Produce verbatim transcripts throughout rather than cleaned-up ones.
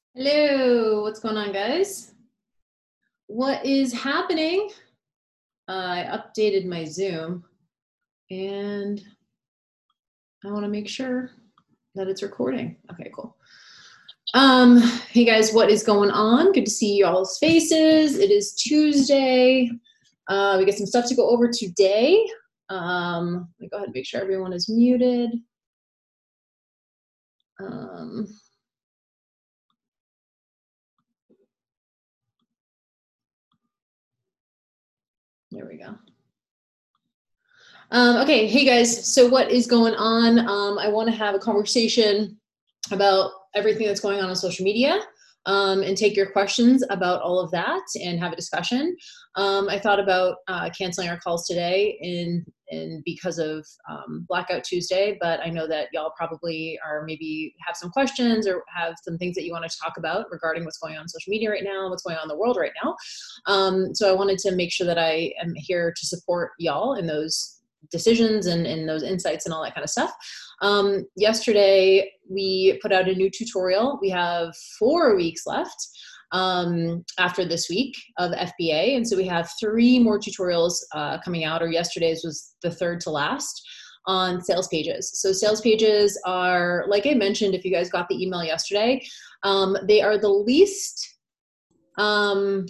Hello, what's going on, guys? What is happening? Uh, I updated my Zoom and I want to make sure that it's recording. Okay, cool. Um, hey guys, what is going on? Good to see y'all's faces. It is Tuesday. Uh, we got some stuff to go over today. Um, let me go ahead and make sure everyone is muted. Um, there we go. Um, okay, hey guys, so what is going on? Um, I want to have a conversation about everything that's going on on social media um, and take your questions about all of that and have a discussion. Um, I thought about uh, canceling our calls today in, in because of um, Blackout Tuesday, but I know that y'all probably are maybe have some questions or have some things that you want to talk about regarding what's going on on social media right now, what's going on in the world right now. Um, so I wanted to make sure that I am here to support y'all in those decisions and, and those insights and all that kind of stuff. Um, yesterday, we put out a new tutorial. We have four weeks left um, after this week of F B A. And so we have three more tutorials uh, coming out, or yesterday's was the third to last, on sales pages. So sales pages are, like I mentioned, if you guys got the email yesterday, um, they are the least, um,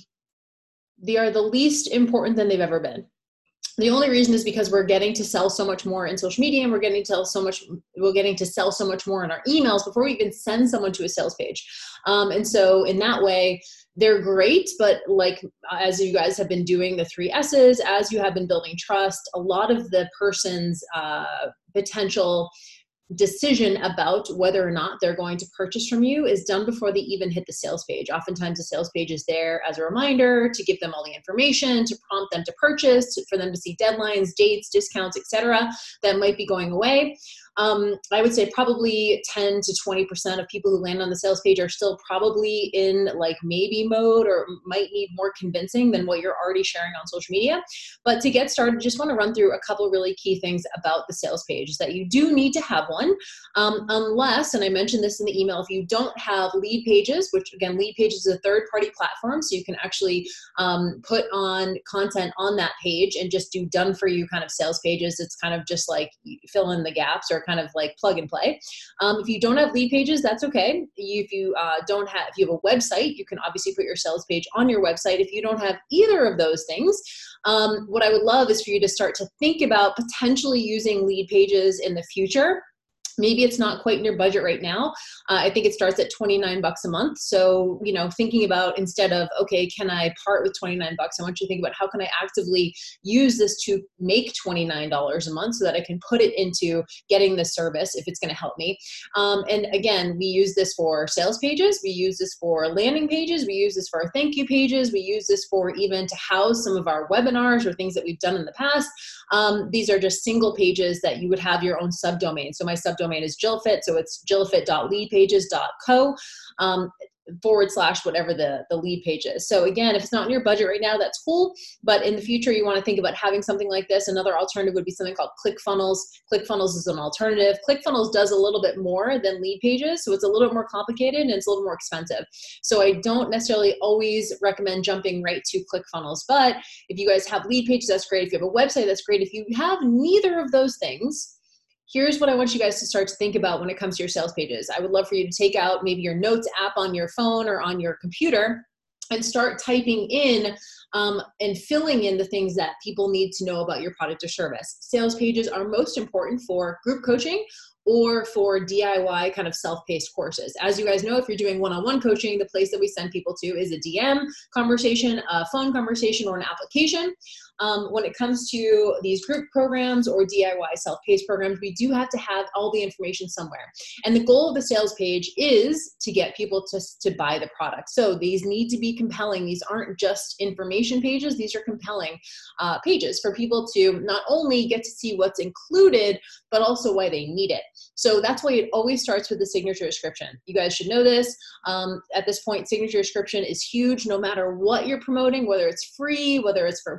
they are the least important than they've ever been. The only reason is because we're getting to sell so much more in social media, and we're getting to sell so much, we're getting to sell so much more in our emails before we even send someone to a sales page. Um, and so in that way, they're great, but like, as you guys have been doing the three S's, as you have been building trust, a lot of the person's uh, potential decision about whether or not they're going to purchase from you is done before they even hit the sales page. Oftentimes the sales page is there as a reminder to give them all the information, to prompt them to purchase, for them to see deadlines, dates, discounts, et cetera that might be going away. Um, I would say probably ten to twenty percent of people who land on the sales page are still probably in like maybe mode or might need more convincing than what you're already sharing on social media. But to get started, just want to run through a couple really key things about the sales page, is that you do need to have one, um, unless, and I mentioned this in the email, if you don't have lead pages, which again, lead pages is a third party platform, so you can actually um, put on content on that page and just do done for you kind of sales pages. It's kind of just like fill in the gaps or kind of like plug and play. Um, if you don't have lead pages, that's okay. You, if you uh, don't have, if you have a website, you can obviously put your sales page on your website. If you don't have either of those things, um, what I would love is for you to start to think about potentially using lead pages in the future. Maybe it's not quite in your budget right now. Uh, I think it starts at twenty-nine bucks a month. So, you know, thinking about, instead of, okay, can I part with twenty-nine bucks? I want you to think about, how can I actively use this to make twenty-nine dollars a month so that I can put it into getting the service if it's going to help me. Um, and again, we use this for sales pages. We use this for landing pages. We use this for our thank you pages. We use this for even to house some of our webinars or things that we've done in the past. Um, these are just single pages that you would have your own subdomain. So my subdomain is Jillfit, so it's jillfit dot lead pages dot co um, forward slash whatever the, the lead page is. So again, if it's not in your budget right now, that's cool. But in the future, you want to think about having something like this. Another alternative would be something called ClickFunnels. ClickFunnels is an alternative. ClickFunnels does a little bit more than lead pages, so it's a little bit more complicated and it's a little more expensive. So I don't necessarily always recommend jumping right to ClickFunnels. But if you guys have lead pages, that's great. If you have a website, that's great. If you have neither of those things, here's what I want you guys to start to think about when it comes to your sales pages. I would love for you to take out maybe your notes app on your phone or on your computer and start typing in um, and filling in the things that people need to know about your product or service. Sales pages are most important for group coaching or for D I Y kind of self-paced courses. As you guys know, if you're doing one-on-one coaching, the place that we send people to is a D M conversation, a phone conversation, or an application. Um, when it comes to these group programs or D I Y self-paced programs, we do have to have all the information somewhere. And the goal of the sales page is to get people to, to buy the product. So these need to be compelling. These aren't just information pages. These are compelling uh, pages for people to not only get to see what's included, but also why they need it. So that's why it always starts with the signature description. You guys should know this. Um, at this point, signature description is huge no matter what you're promoting, whether it's free, whether it's for pay,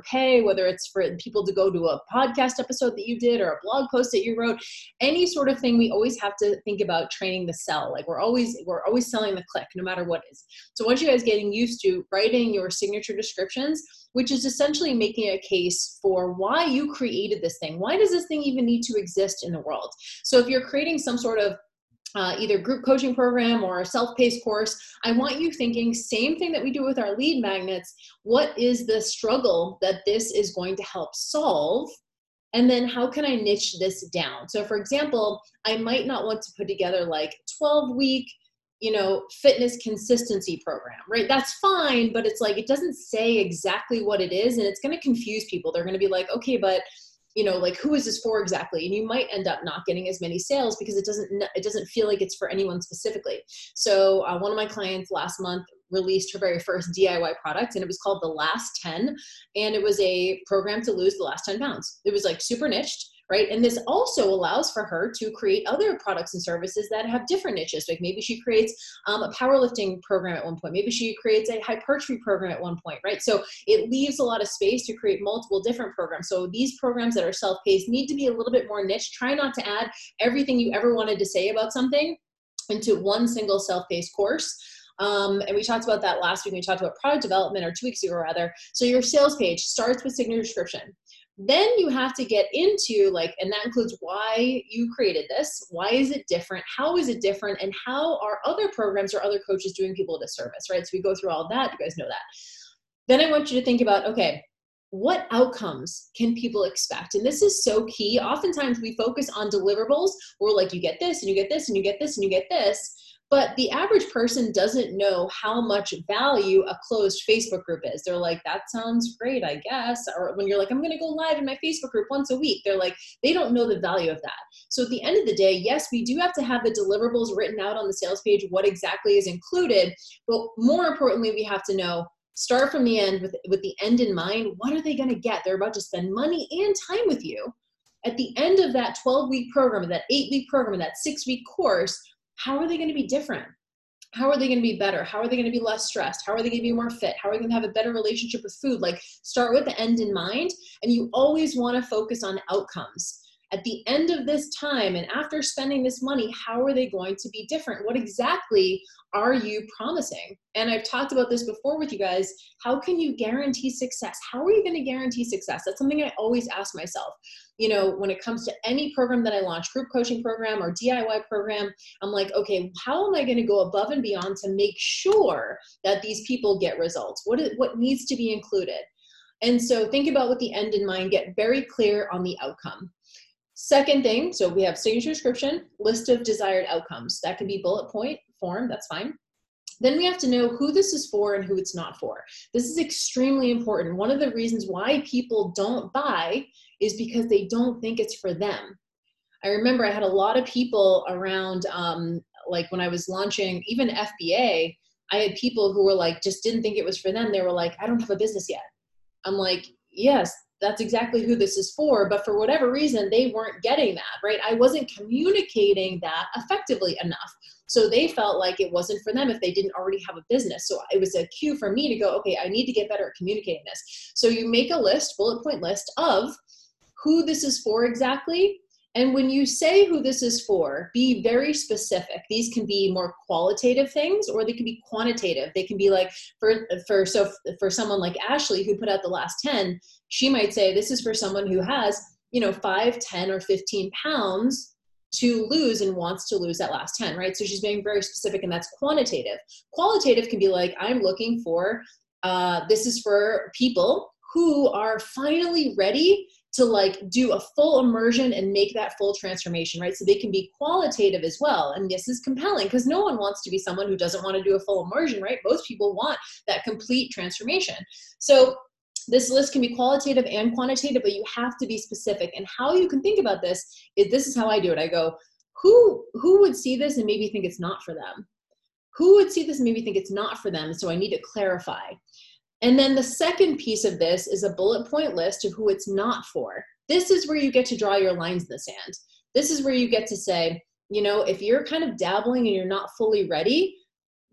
whether it's for people to go to a podcast episode that you did or a blog post that you wrote, any sort of thing, we always have to think about training the sell. Like we're always, we're always selling the click, no matter what it is. So once you guys getting used to writing your signature descriptions, which is essentially making a case for why you created this thing. Why does this thing even need to exist in the world? So if you're creating some sort of Uh, either group coaching program or a self-paced course, I want you thinking same thing that we do with our lead magnets. What is the struggle that this is going to help solve? And then how can I niche this down? So for example, I might not want to put together like twelve week, you know, fitness consistency program, right? That's fine, but it's like, it doesn't say exactly what it is, and it's going to confuse people. They're going to be like, okay, but you know, like who is this for exactly? And you might end up not getting as many sales because it doesn't, it doesn't feel like it's for anyone specifically. So uh, one of my clients last month released her very first D I Y product, and it was called The Last ten. And it was a program to lose the last ten pounds. It was like super niched, right? And this also allows for her to create other products and services that have different niches. Like maybe she creates um, a powerlifting program at one point. Maybe she creates a hypertrophy program at one point, right? So it leaves a lot of space to create multiple different programs. So these programs that are self-paced need to be a little bit more niche. Try not to add everything you ever wanted to say about something into one single self-paced course. Um, and we talked about that last week. We talked about product development, or two weeks ago rather. So your sales page starts with signature description. Then you have to get into like, and that includes why you created this. Why is it different? How is it different? And how are other programs or other coaches doing people a disservice, right? So we go through all of that. You guys know that. Then I want you to think about, okay, what outcomes can people expect? And this is so key. Oftentimes we focus on deliverables. We're like, you get this and you get this and you get this and you get this. But the average person doesn't know how much value a closed Facebook group is. They're like, that sounds great, I guess. Or when you're like, I'm going to go live in my Facebook group once a week, they're like, they don't know the value of that. So at the end of the day, yes, we do have to have the deliverables written out on the sales page, what exactly is included. But more importantly, we have to know, start from the end with, with the end in mind. What are they going to get? They're about to spend money and time with you. At the end of that twelve week program, that eight week program, that six week course, how are they going to be different? How are they going to be better? How are they going to be less stressed? How are they going to be more fit? How are they going to have a better relationship with food? Like, start with the end in mind, and you always want to focus on outcomes. At the end of this time and after spending this money, how are they going to be different? What exactly are you promising? And I've talked about this before with you guys. How can you guarantee success? How are you going to guarantee success? That's something I always ask myself. You know, when it comes to any program that I launch, group coaching program or D I Y program, I'm like, okay, how am I going to go above and beyond to make sure that these people get results? What is, what needs to be included? And so think about with the end in mind, get very clear on the outcome. Second thing, so we have signature description, list of desired outcomes. That can be bullet point form, that's fine. Then we have to know who this is for and who it's not for. This is extremely important. One of the reasons why people don't buy is because they don't think it's for them. I remember I had a lot of people around, um, like when I was launching even F B A, I had people who were like, just didn't think it was for them. They were like, I don't have a business yet. I'm like, yes, that's exactly who this is for. But for whatever reason, they weren't getting that, right? I wasn't communicating that effectively enough. So they felt like it wasn't for them if they didn't already have a business. So it was a cue for me to go, okay, I need to get better at communicating this. So you make a list, bullet point list of who this is for exactly. And when you say who this is for, be very specific. These can be more qualitative things, or they can be quantitative. They can be like, for, for, so for someone like Ashley, who put out the last ten, she might say, this is for someone who has, you know, five, ten, or fifteen pounds to lose and wants to lose that last ten, right? So she's being very specific, and that's quantitative. Qualitative can be like, I'm looking for, uh, this is for people who are finally ready to like do a full immersion and make that full transformation, right? So they can be qualitative as well. And this is compelling because no one wants to be someone who doesn't want to do a full immersion, right? Most people want that complete transformation. So this list can be qualitative and quantitative, but you have to be specific. And how you can think about this is, this is how I do it. I go, who, who would see this and maybe think it's not for them? Who would see this and maybe think it's not for them? So I need to clarify. And then the second piece of this is a bullet point list of who it's not for. This is where you get to draw your lines in the sand. This is where you get to say, you know, if you're kind of dabbling and you're not fully ready,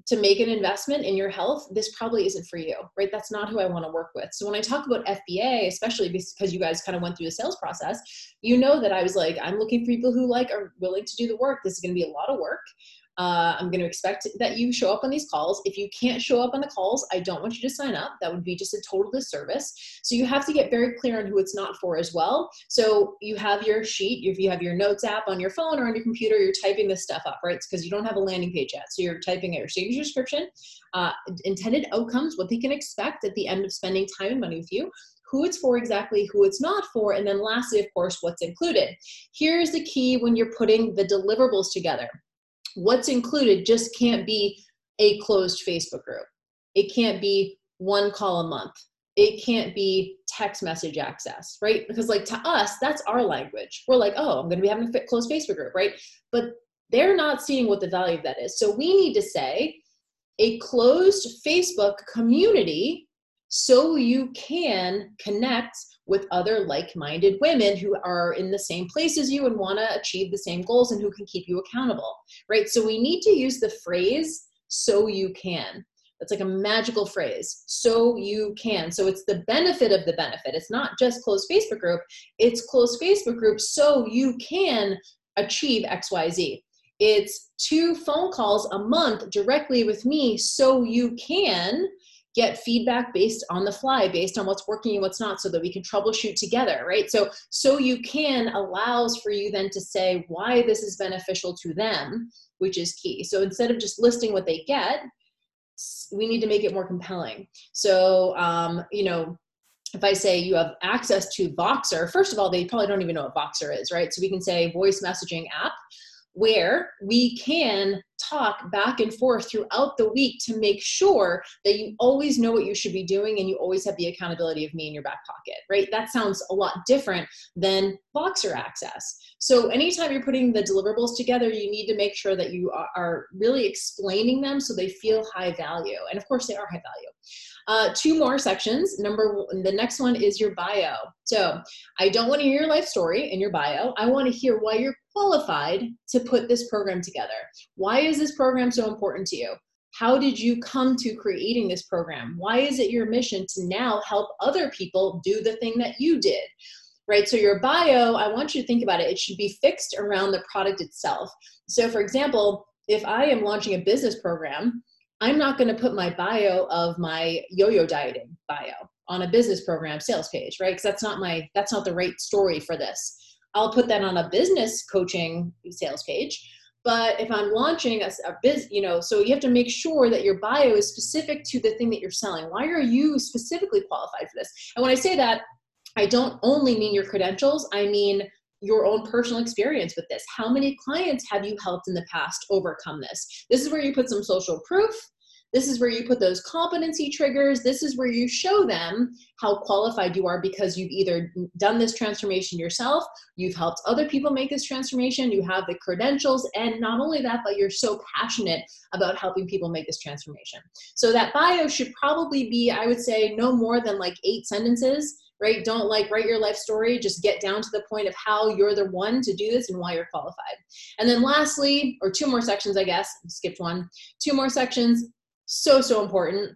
to make an investment in your health, this probably isn't for you, right? That's not who I want to work with. So when I talk about F B A, especially because you guys kind of went through the sales process, you know that I was like, I'm looking for people who like are willing to do the work. This is going to be a lot of work. Uh, I'm going to expect that you show up on these calls. If you can't show up on the calls, I don't want you to sign up. That would be just a total disservice. So you have to get very clear on who it's not for as well. So you have your sheet, if you have your notes app on your phone or on your computer, you're typing this stuff up, right? It's because you don't have a landing page yet. So you're typing out your stage description, uh, intended outcomes, what they can expect at the end of spending time and money with you, who it's for exactly, who it's not for, and then lastly, of course, what's included. Here's the key when you're putting the deliverables together. What's included just can't be a closed Facebook group. It can't be one call a month. It can't be text message access, right? Because like to us, that's our language. We're like, oh, I'm going to be having a closed Facebook group, right? But they're not seeing what the value of that is. So we need to say a closed Facebook community so you can connect with other like-minded women who are in the same place as you and want to achieve the same goals and who can keep you accountable, right? So we need to use the phrase, so you can. That's like a magical phrase, so you can. So it's the benefit of the benefit. It's not just closed Facebook group, it's closed Facebook group so you can achieve X Y Z. It's two phone calls a month directly with me so you can get feedback based on the fly, based on what's working and what's not, so that we can troubleshoot together, right? So, so you can allows for you then to say why this is beneficial to them, which is key. So instead of just listing what they get, we need to make it more compelling. So, um, you know, if I say you have access to Voxer, first of all, they probably don't even know what Voxer is, right? So we can say voice messaging app, where we can talk back and forth throughout the week to make sure that you always know what you should be doing and you always have the accountability of me in your back pocket, right? That sounds a lot different than Voxer access. So anytime you're putting the deliverables together, you need to make sure that you are really explaining them so they feel high value. And of course they are high value. Uh, two more sections. Number one, the next one is your bio. So I don't want to hear your life story in your bio. I want to hear why you're qualified to put this program together. Why is this program so important to you? How did you come to creating this program? Why is it your mission to now help other people do the thing that you did? Right? So your bio, I want you to think about it. It should be fixed around the product itself. So for example, if I am launching a business program, I'm not going to put my bio of my yo-yo dieting bio on a business program sales page, right? Because that's not my, that's not the right story for this. I'll put that on a business coaching sales page. But if I'm launching a, a biz, you know, so you have to make sure that your bio is specific to the thing that you're selling. Why are you specifically qualified for this? And when I say that, I don't only mean your credentials. I mean your own personal experience with this. How many clients have you helped in the past overcome this? This is where you put some social proof. This is where you put those competency triggers. This is where you show them how qualified you are because you've either done this transformation yourself, you've helped other people make this transformation, you have the credentials, and not only that, but you're so passionate about helping people make this transformation. So that bio should probably be, I would say, no more than like eight sentences, right? Don't like write your life story, just get down to the point of how you're the one to do this and why you're qualified. And then lastly, or two more sections, I guess, skipped one, two more sections, so, so important,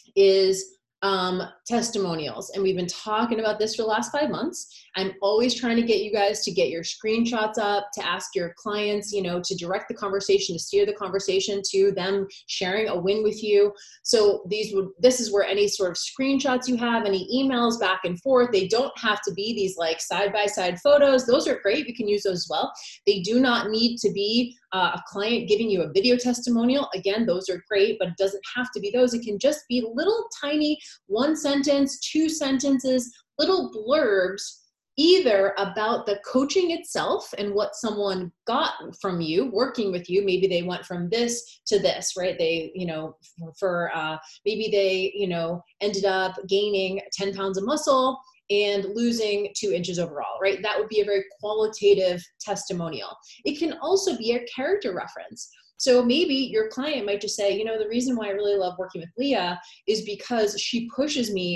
is um, testimonials. And we've been talking about this for the last five months. I'm always trying to get you guys to get your screenshots up, to ask your clients, you know, to direct the conversation, to steer the conversation to them sharing a win with you. So these would, this is where any sort of screenshots you have, any emails back and forth, they don't have to be these like side-by-side photos. Those are great. You can use those as well. They do not need to be uh, a client giving you a video testimonial. Again, those are great, but it doesn't have to be those. It can just be little tiny one sentence, two sentences, little blurbs, either about the coaching itself and what someone got from you working with you. Maybe they went from this to this, right? They, you know, for, uh, maybe they, you know, ended up gaining ten pounds of muscle and losing two inches overall, right? That would be a very qualitative testimonial. It can also be a character reference. So maybe your client might just say, you know, the reason why I really love working with Leah is because she pushes me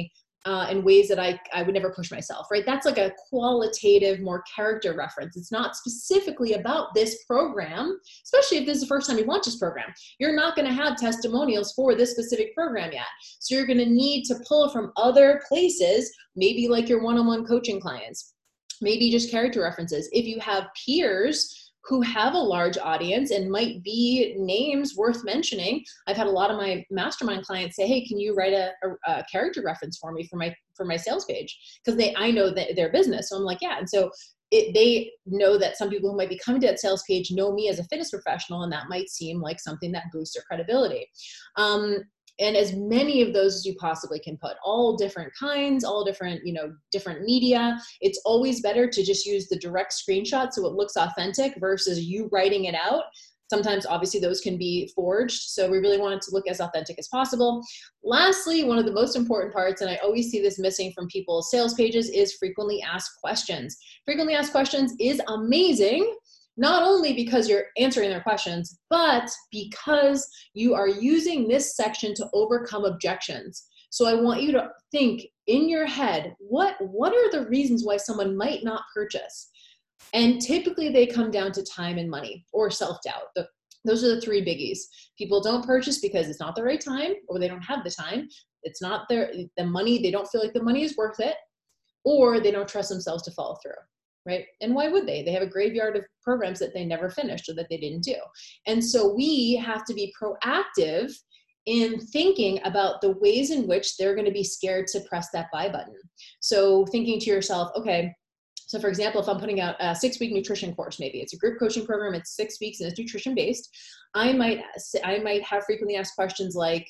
uh, in ways that I, I would never push myself, right? That's like a qualitative, more character reference. It's not specifically about this program, especially if this is the first time you launch this program. You're not going to have testimonials for this specific program yet. So you're going to need to pull from other places, maybe like your one-on-one coaching clients, maybe just character references. If you have peers who have a large audience and might be names worth mentioning. I've had a lot of my mastermind clients say, hey, can you write a, a, a character reference for me for my for my sales page? Because they I know that their business. So I'm like, yeah. And so it, they know that some people who might be coming to that sales page know me as a fitness professional, and that might seem like something that boosts their credibility. Um, and as many of those as you possibly can put, all different kinds, all different, you know, different media. It's always better to just use the direct screenshot so it looks authentic versus you writing it out. Sometimes obviously those can be forged. So we really want it to look as authentic as possible. Lastly, one of the most important parts, and I always see this missing from people's sales pages, is frequently asked questions. Frequently asked questions is amazing. Not only because you're answering their questions, but because you are using this section to overcome objections. So I want you to think in your head, what, what are the reasons why someone might not purchase? And typically they come down to time and money or self-doubt. The, those are the three biggies. People don't purchase because it's not the right time, or they don't have the time. It's not their, the money, they don't feel like the money is worth it, or they don't trust themselves to follow through. Right? And why would they? They have a graveyard of programs that they never finished or that they didn't do. And so we have to be proactive in thinking about the ways in which they're going to be scared to press that buy button. So thinking to yourself, okay, so for example, if I'm putting out a six week nutrition course, maybe it's a group coaching program, it's six weeks and it's nutrition based. I might, I might have frequently asked questions like,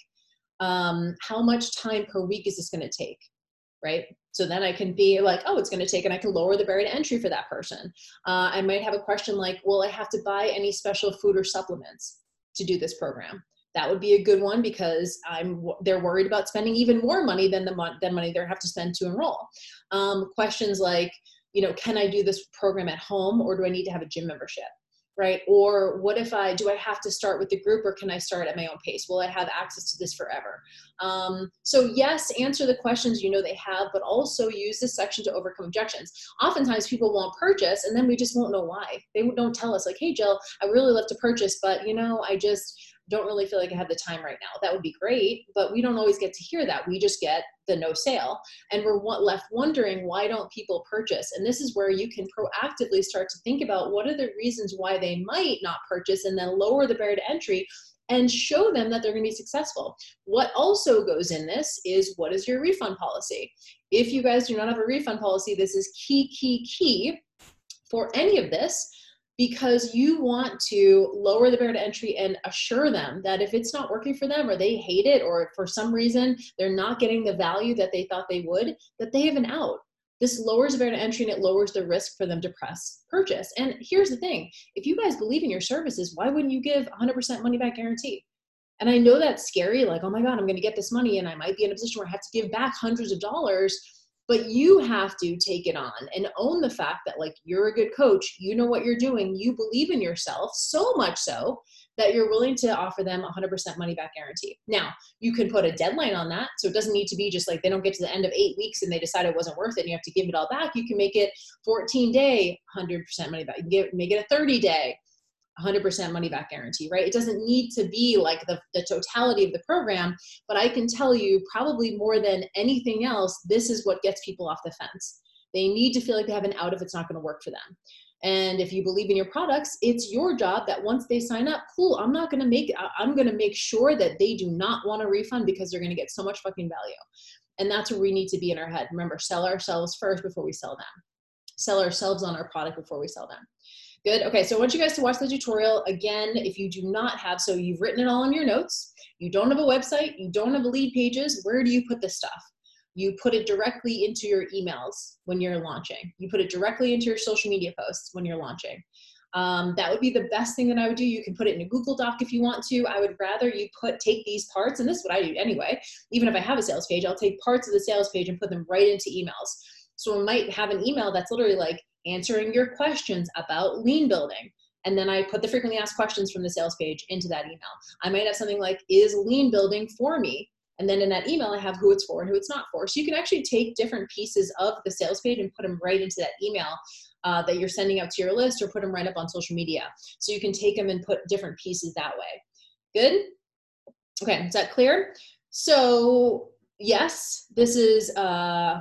um, how much time per week is this going to take? Right? So then I can be like, oh, it's going to take, and I can lower the barrier to entry for that person. Uh, I might have a question like, will I have to buy any special food or supplements to do this program? That would be a good one because I'm, they're worried about spending even more money than the mon- than money they have to spend to enroll. Um, questions like, you know, can I do this program at home, or do I need to have a gym membership? Right? Or what if I, do I have to start with the group, or can I start at my own pace? Will I have access to this forever? Um, so yes, answer the questions you know they have, but also use this section to overcome objections. Oftentimes people won't purchase, and then we just won't know why. They don't tell us like, hey, Jill, I really love to purchase, but you know, I just don't really feel like I have the time right now. That would be great, but we don't always get to hear that. We just get the no sale, and we're left wondering, why don't people purchase? And this is where you can proactively start to think about what are the reasons why they might not purchase, and then lower the barrier to entry and show them that they're going to be successful. What also goes in this is, what is your refund policy? If you guys do not have a refund policy, this is key, key, key for any of this, because you want to lower the barrier to entry and assure them that if it's not working for them, or they hate it, or for some reason they're not getting the value that they thought they would, that they have an out. This lowers the barrier to entry, and it lowers the risk for them to press purchase. And here's the thing, if you guys believe in your services, why wouldn't you give one hundred percent money back guarantee? And I know that's scary, like, oh my God, I'm going to get this money and I might be in a position where I have to give back hundreds of dollars. But you have to take it on and own the fact that, like, you're a good coach, you know what you're doing, you believe in yourself so much so that you're willing to offer them one hundred percent money back guarantee. Now, you can put a deadline on that. So it doesn't need to be just like they don't get to the end of eight weeks and they decide it wasn't worth it and you have to give it all back. You can make it fourteen day, one hundred percent money back. You can give, make it a thirty day, one hundred percent money back guarantee, right? It doesn't need to be like the, the totality of the program, but I can tell you probably more than anything else, this is what gets people off the fence. They need to feel like they have an out if it's not going to work for them. And if you believe in your products, it's your job that once they sign up, cool, I'm not going to make, I'm going to make sure that they do not want a refund because they're going to get so much fucking value. And that's where we need to be in our head. Remember, sell ourselves first before we sell them. Sell ourselves on our product before we sell them. Good. Okay. So I want you guys to watch the tutorial again. If you do not have, so you've written it all in your notes, you don't have a website, you don't have a lead pages. Where do you put this stuff? You put it directly into your emails when you're launching. You put it directly into your social media posts when you're launching. Um, that would be the best thing that I would do. You can put it in a Google Doc if you want to. I would rather you put, take these parts, and this is what I do anyway. Even if I have a sales page, I'll take parts of the sales page and put them right into emails. So I might have an email that's literally like answering your questions about lean building. And then I put the frequently asked questions from the sales page into that email. I might have something like, is lean building for me? And then in that email, I have who it's for and who it's not for. So you can actually take different pieces of the sales page and put them right into that email uh, that you're sending out to your list, or put them right up on social media. So you can take them and put different pieces that way. Good? Okay, is that clear? So yes, this is, uh,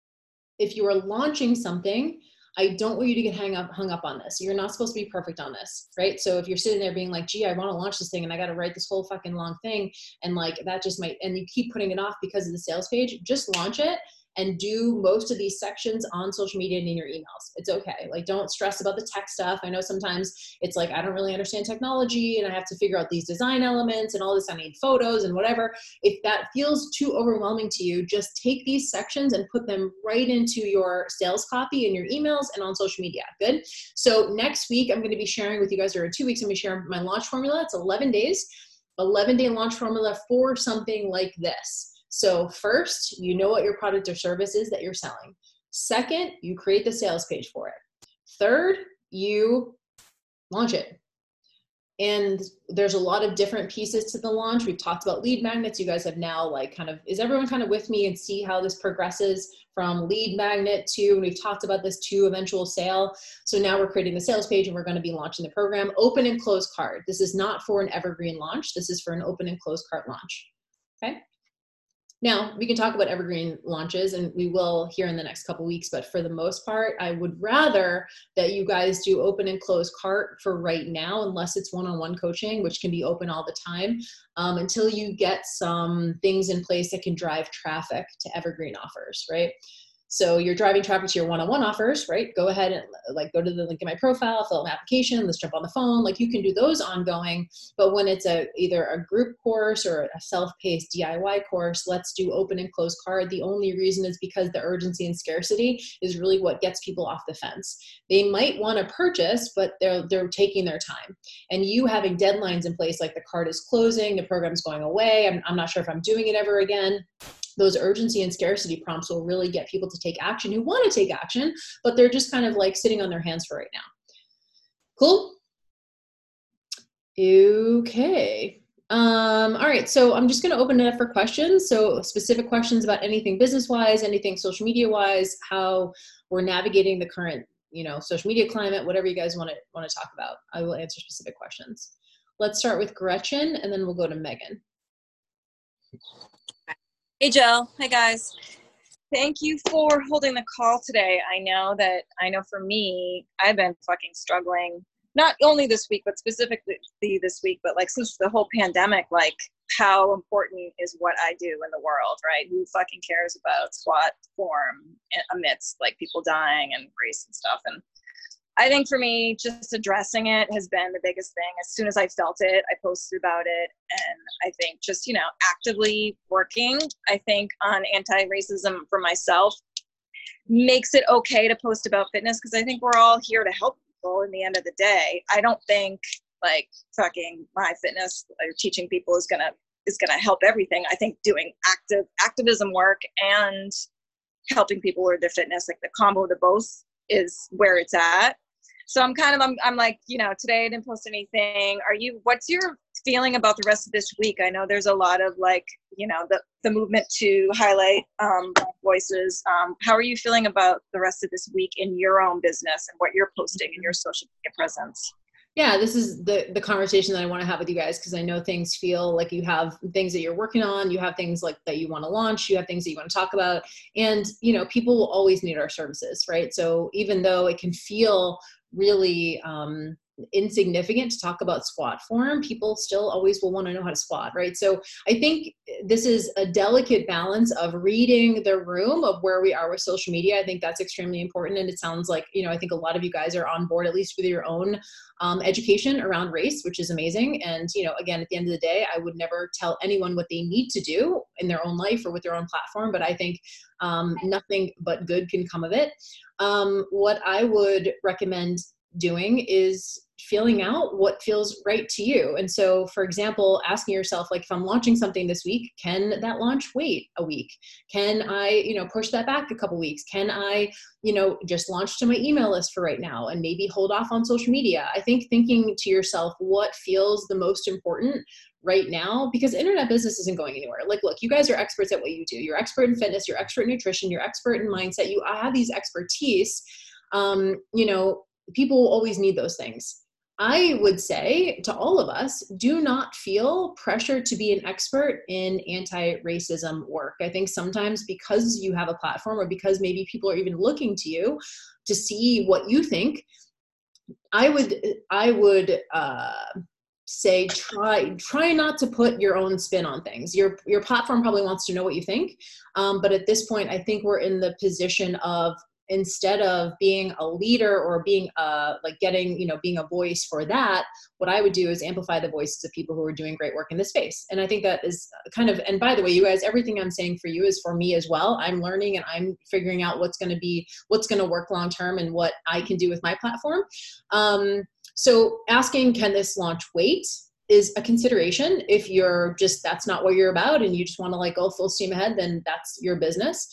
if you are launching something, I don't want you to get hung up, hung up on this. You're not supposed to be perfect on this, right? So if you're sitting there being like, gee, I want to launch this thing and I got to write this whole fucking long thing, and like that just might, and you keep putting it off because of the sales page, just launch it and do most of these sections on social media and in your emails. It's okay. Like, don't stress about the tech stuff. I know sometimes it's like, I don't really understand technology and I have to figure out these design elements and all this. I need photos and whatever. If that feels too overwhelming to you, just take these sections and put them right into your sales copy in your emails and on social media. Good. So next week, I'm going to be sharing with you guys, or in two weeks, I'm going to be sharing my launch formula. It's eleven days, eleven day launch formula for something like this. So first, you know what your product or service is that you're selling. Second, you create the sales page for it. Third, you launch it. And there's a lot of different pieces to the launch. We've talked about lead magnets. You guys have now like kind of, is everyone kind of with me and see how this progresses from lead magnet to, and we've talked about this to eventual sale. So now we're creating the sales page and we're going to be launching the program. Open and close cart. This is not for an evergreen launch. This is for an open and close cart launch. Okay. Now, we can talk about evergreen launches, and we will here in the next couple weeks, but for the most part, I would rather that you guys do open and close cart for right now, unless it's one-on-one coaching, which can be open all the time, um, until you get some things in place that can drive traffic to evergreen offers, right? So you're driving traffic to your one-on-one offers, right? Go ahead and like go to the link in my profile, fill out an application, let's jump on the phone. Like you can do those ongoing, but when it's a either a group course or a self-paced D I Y course, let's do open and close cart. The only reason is because the urgency and scarcity is really what gets people off the fence. They might want to purchase, but they're they're taking their time. And you having deadlines in place, like the cart is closing, the program's going away, I'm, I'm not sure if I'm doing it ever again. Those urgency and scarcity prompts will really get people to take action who want to take action, but they're just kind of like sitting on their hands for right now. Cool? Okay. Um, all right, so I'm just going to open it up for questions. So specific questions about anything business-wise, anything social media-wise, how we're navigating the current, you know, social media climate, whatever you guys want to want to talk about. I will answer specific questions. Let's start with Gretchen, and then we'll go to Megan. Hey, Jill. Hi, guys. Thank you for holding the call today. I know that, I know for me, I've been fucking struggling, not only this week, but specifically this week, but like since the whole pandemic, like how important is what I do in the world, right? Who fucking cares about squat form amidst like people dying and race and stuff? And I think for me, just addressing it has been the biggest thing. As soon as I felt it, I posted about it. And I think just, you know, actively working, I think on anti-racism for myself makes it okay to post about fitness, because I think we're all here to help people in the end of the day. I don't think like fucking my fitness or teaching people is gonna is gonna help everything. I think doing active activism work and helping people with their fitness, like the combo of the both, is where it's at. So I'm kind of, I'm, I'm like, you know, today I didn't post anything. Are you, what's your feeling about the rest of this week? I know there's a lot of like, you know, the, the movement to highlight um, Black voices. Um, how are you feeling about the rest of this week in your own business and what you're posting in your social media presence? Yeah, this is the, the conversation that I want to have with you guys, because I know things feel like you have things that you're working on, you have things like that you want to launch, you have things that you want to talk about, and, you know, people will always need our services, right? So even though it can feel really um, insignificant to talk about squat form, people still always will want to know how to squat, right? So I think this is a delicate balance of reading the room of where we are with social media. I think that's extremely important. And it sounds like, you know, I think a lot of you guys are on board, at least with your own um, education around race, which is amazing. And, you know, again, at the end of the day, I would never tell anyone what they need to do in their own life or with their own platform, but I think um, nothing but good can come of it. Um, what I would recommend doing is feeling out what feels right to you. And so, for example, asking yourself, like, if I'm launching something this week, can that launch wait a week? Can I, you know, push that back a couple weeks? Can I, you know, just launch to my email list for right now and maybe hold off on social media? I think thinking to yourself what feels the most important right now, because internet business isn't going anywhere. Like, look, you guys are experts at what you do. You're expert in fitness, you're expert in nutrition, you're expert in mindset. You have these expertise. Um, you know, people always need those things. I would say to all of us, do not feel pressure to be an expert in anti-racism work. I think sometimes because you have a platform, or because maybe people are even looking to you to see what you think, I would, I would, uh, say try try not to put your own spin on things. Your your platform probably wants to know what you think, um, but at this point, I think we're in the position of, instead of being a leader or being uh like getting, you know, being a voice for that, what I would do is amplify the voices of people who are doing great work in this space. And I think that is kind of, and by the way, you guys, everything I'm saying for you is for me as well. I'm learning and I'm figuring out what's going to be, what's going to work long term and what I can do with my platform. Um, so asking, can this launch wait, is a consideration. If you're just, that's not what you're about and you just want to like go full steam ahead, then that's your business.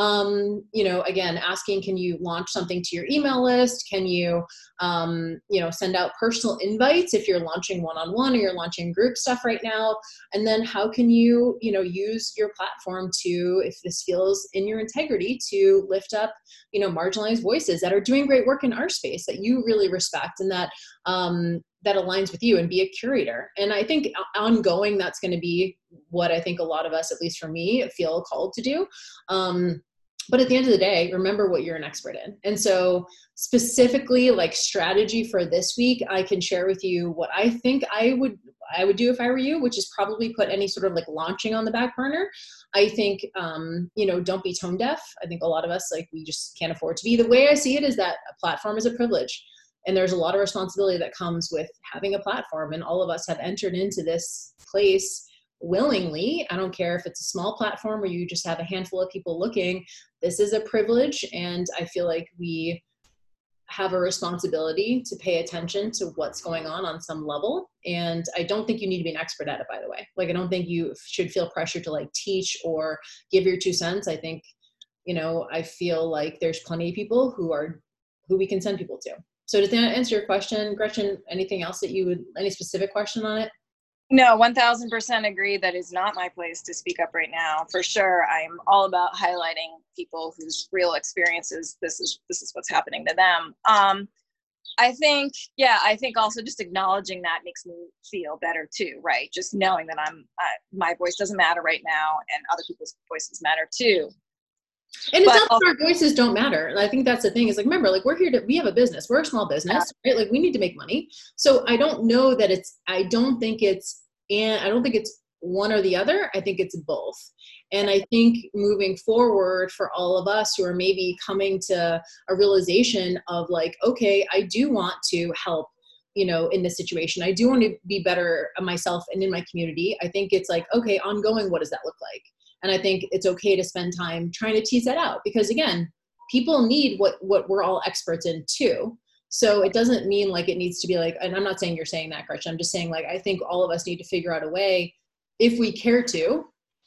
Um, you know, again, asking, can you launch something to your email list? Can you, um, you know, send out personal invites if you're launching one-on-one or you're launching group stuff right now? And then how can you, you know, use your platform to, if this feels in your integrity, to lift up, you know, marginalized voices that are doing great work in our space that you really respect and that, um, that aligns with you, and be a curator. And I think ongoing, that's going to be what I think a lot of us, at least for me, feel called to do. Um, but at the end of the day, remember what you're an expert in. And so specifically like strategy for this week, I can share with you what I think I would, I would do if I were you, which is probably put any sort of like launching on the back burner. I think, um, you know, don't be tone deaf. I think a lot of us, like, we just can't afford to be. The way I see it is that a platform is a privilege. And there's a lot of responsibility that comes with having a platform. And all of us have entered into this place willingly. I don't care if it's a small platform or you just have a handful of people looking. This is a privilege. And I feel like we have a responsibility to pay attention to what's going on on some level. And I don't think you need to be an expert at it, by the way. Like, I don't think you should feel pressure to like teach or give your two cents. I think, you know, I feel like there's plenty of people who are, who we can send people to. So does that answer your question, Gretchen? Anything else that you would, any specific question on it? No, one thousand percent agree. That is not my place to speak up right now. For sure, I'm all about highlighting people whose real experiences, this is this is what's happening to them. Um, I think, yeah, I think also just acknowledging that makes me feel better too, right? Just knowing that I'm, uh, my voice doesn't matter right now and other people's voices matter too. And it's But not that our voices don't matter. And I think that's the thing, is like, remember, like, we're here to, we have a business, we're a small business, right? Like, we need to make money. So I don't know that it's, I don't think it's, and I don't think it's one or the other. I think it's both. And I think moving forward for all of us who are maybe coming to a realization of like, okay, I do want to help, you know, in this situation. I do want to be better myself and in my community. I think it's like, okay, ongoing, what does that look like? And I think it's okay to spend time trying to tease that out, because again, people need what, what we're all experts in too. So it doesn't mean like it needs to be like, and I'm not saying you're saying that, Gretchen, I'm just saying like, I think all of us need to figure out a way, if we care to,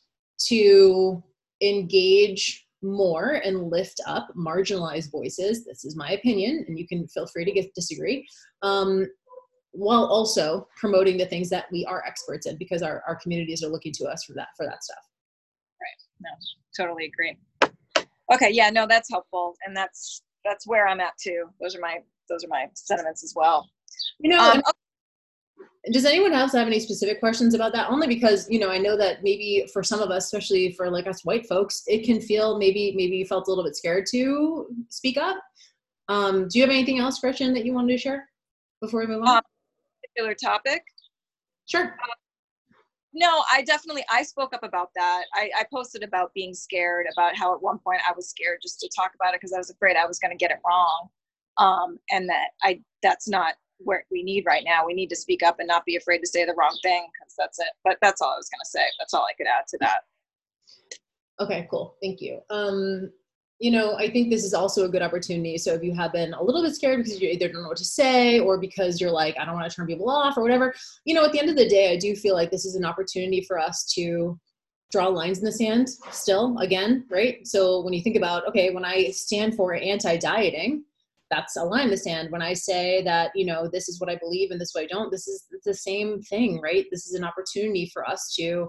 to engage more and lift up marginalized voices. This is my opinion, and you can feel free to get, disagree, um, while also promoting the things that we are experts in, because our, our communities are looking to us for that, for that stuff. No, totally agree. Okay, yeah, no, that's helpful, and that's that's where I'm at too. Those are my those are my sentiments as well. You know, um, and does anyone else have any specific questions about that? Only because, you know, I know that maybe for some of us, especially for like us white folks, it can feel maybe maybe you felt a little bit scared to speak up. Um, do you have anything else, Gretchen, that you wanted to share before we move on? Um, particular topic? Sure. No, I definitely, I spoke up about that. I, I posted about being scared, about how at one point I was scared just to talk about it because I was afraid I was going to get it wrong. Um, and that I, that's not what we need right now. We need to speak up and not be afraid to say the wrong thing, because that's it. But that's all I was going to say. That's all I could add to that. Okay, cool. Thank you. Um, you know, I think this is also a good opportunity. So if you have been a little bit scared because you either don't know what to say or because you're like, I don't want to turn people off or whatever, you know, at the end of the day, I do feel like this is an opportunity for us to draw lines in the sand still again, right? So when you think about, okay, when I stand for anti-dieting, that's a line in the sand. When I say that, you know, this is what I believe and this is what I don't, this is the same thing, right? This is an opportunity for us to,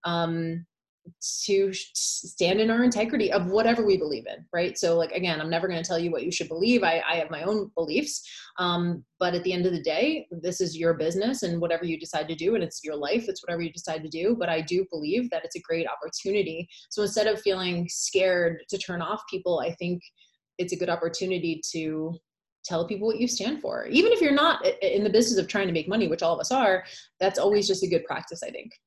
um, to stand in our integrity of whatever we believe in, right? So like, again, I'm never going to tell you what you should believe. I, I have my own beliefs. Um, but at the end of the day, this is your business and whatever you decide to do, and it's your life, it's whatever you decide to do. But I do believe that it's a great opportunity. So instead of feeling scared to turn off people, I think it's a good opportunity to tell people what you stand for. Even if you're not in the business of trying to make money, which all of us are, that's always just a good practice, I think.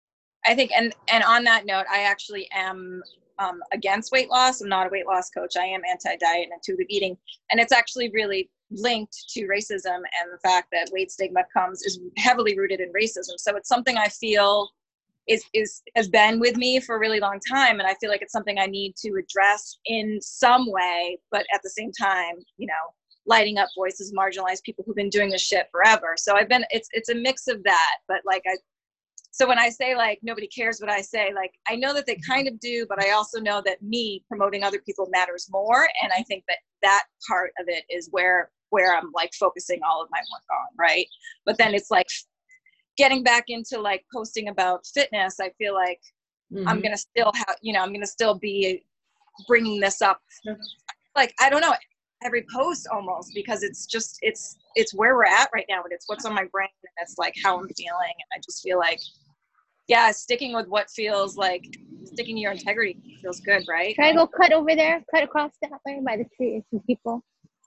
I think, and, and on that note, I actually am um, against weight loss. I'm not a weight loss coach. I am anti-diet and intuitive eating. And it's actually really linked to racism, and the fact that weight stigma comes is heavily rooted in racism. So it's something I feel is, is, has been with me for a really long time. And I feel like it's something I need to address in some way, but at the same time, you know, lighting up voices, marginalized people who've been doing this shit forever. So I've been, it's, it's a mix of that, but like I, So when I say like, nobody cares what I say, like, I know that they kind of do, but I also know that me promoting other people matters more. And I think that that part of it is where, where I'm like focusing all of my work on. Right. But then it's like getting back into like posting about fitness. I feel like mm-hmm. I'm going to still have, you know, I'm going to still be bringing this up. Like, I don't know, every post almost, because it's just, it's, it's where we're at right now, and it's what's on my brain, and it's like how I'm feeling. And I just feel like, yeah, sticking with what feels like, sticking to your integrity feels good, right? Can I go cut over there, cut across that way by the tree, some people?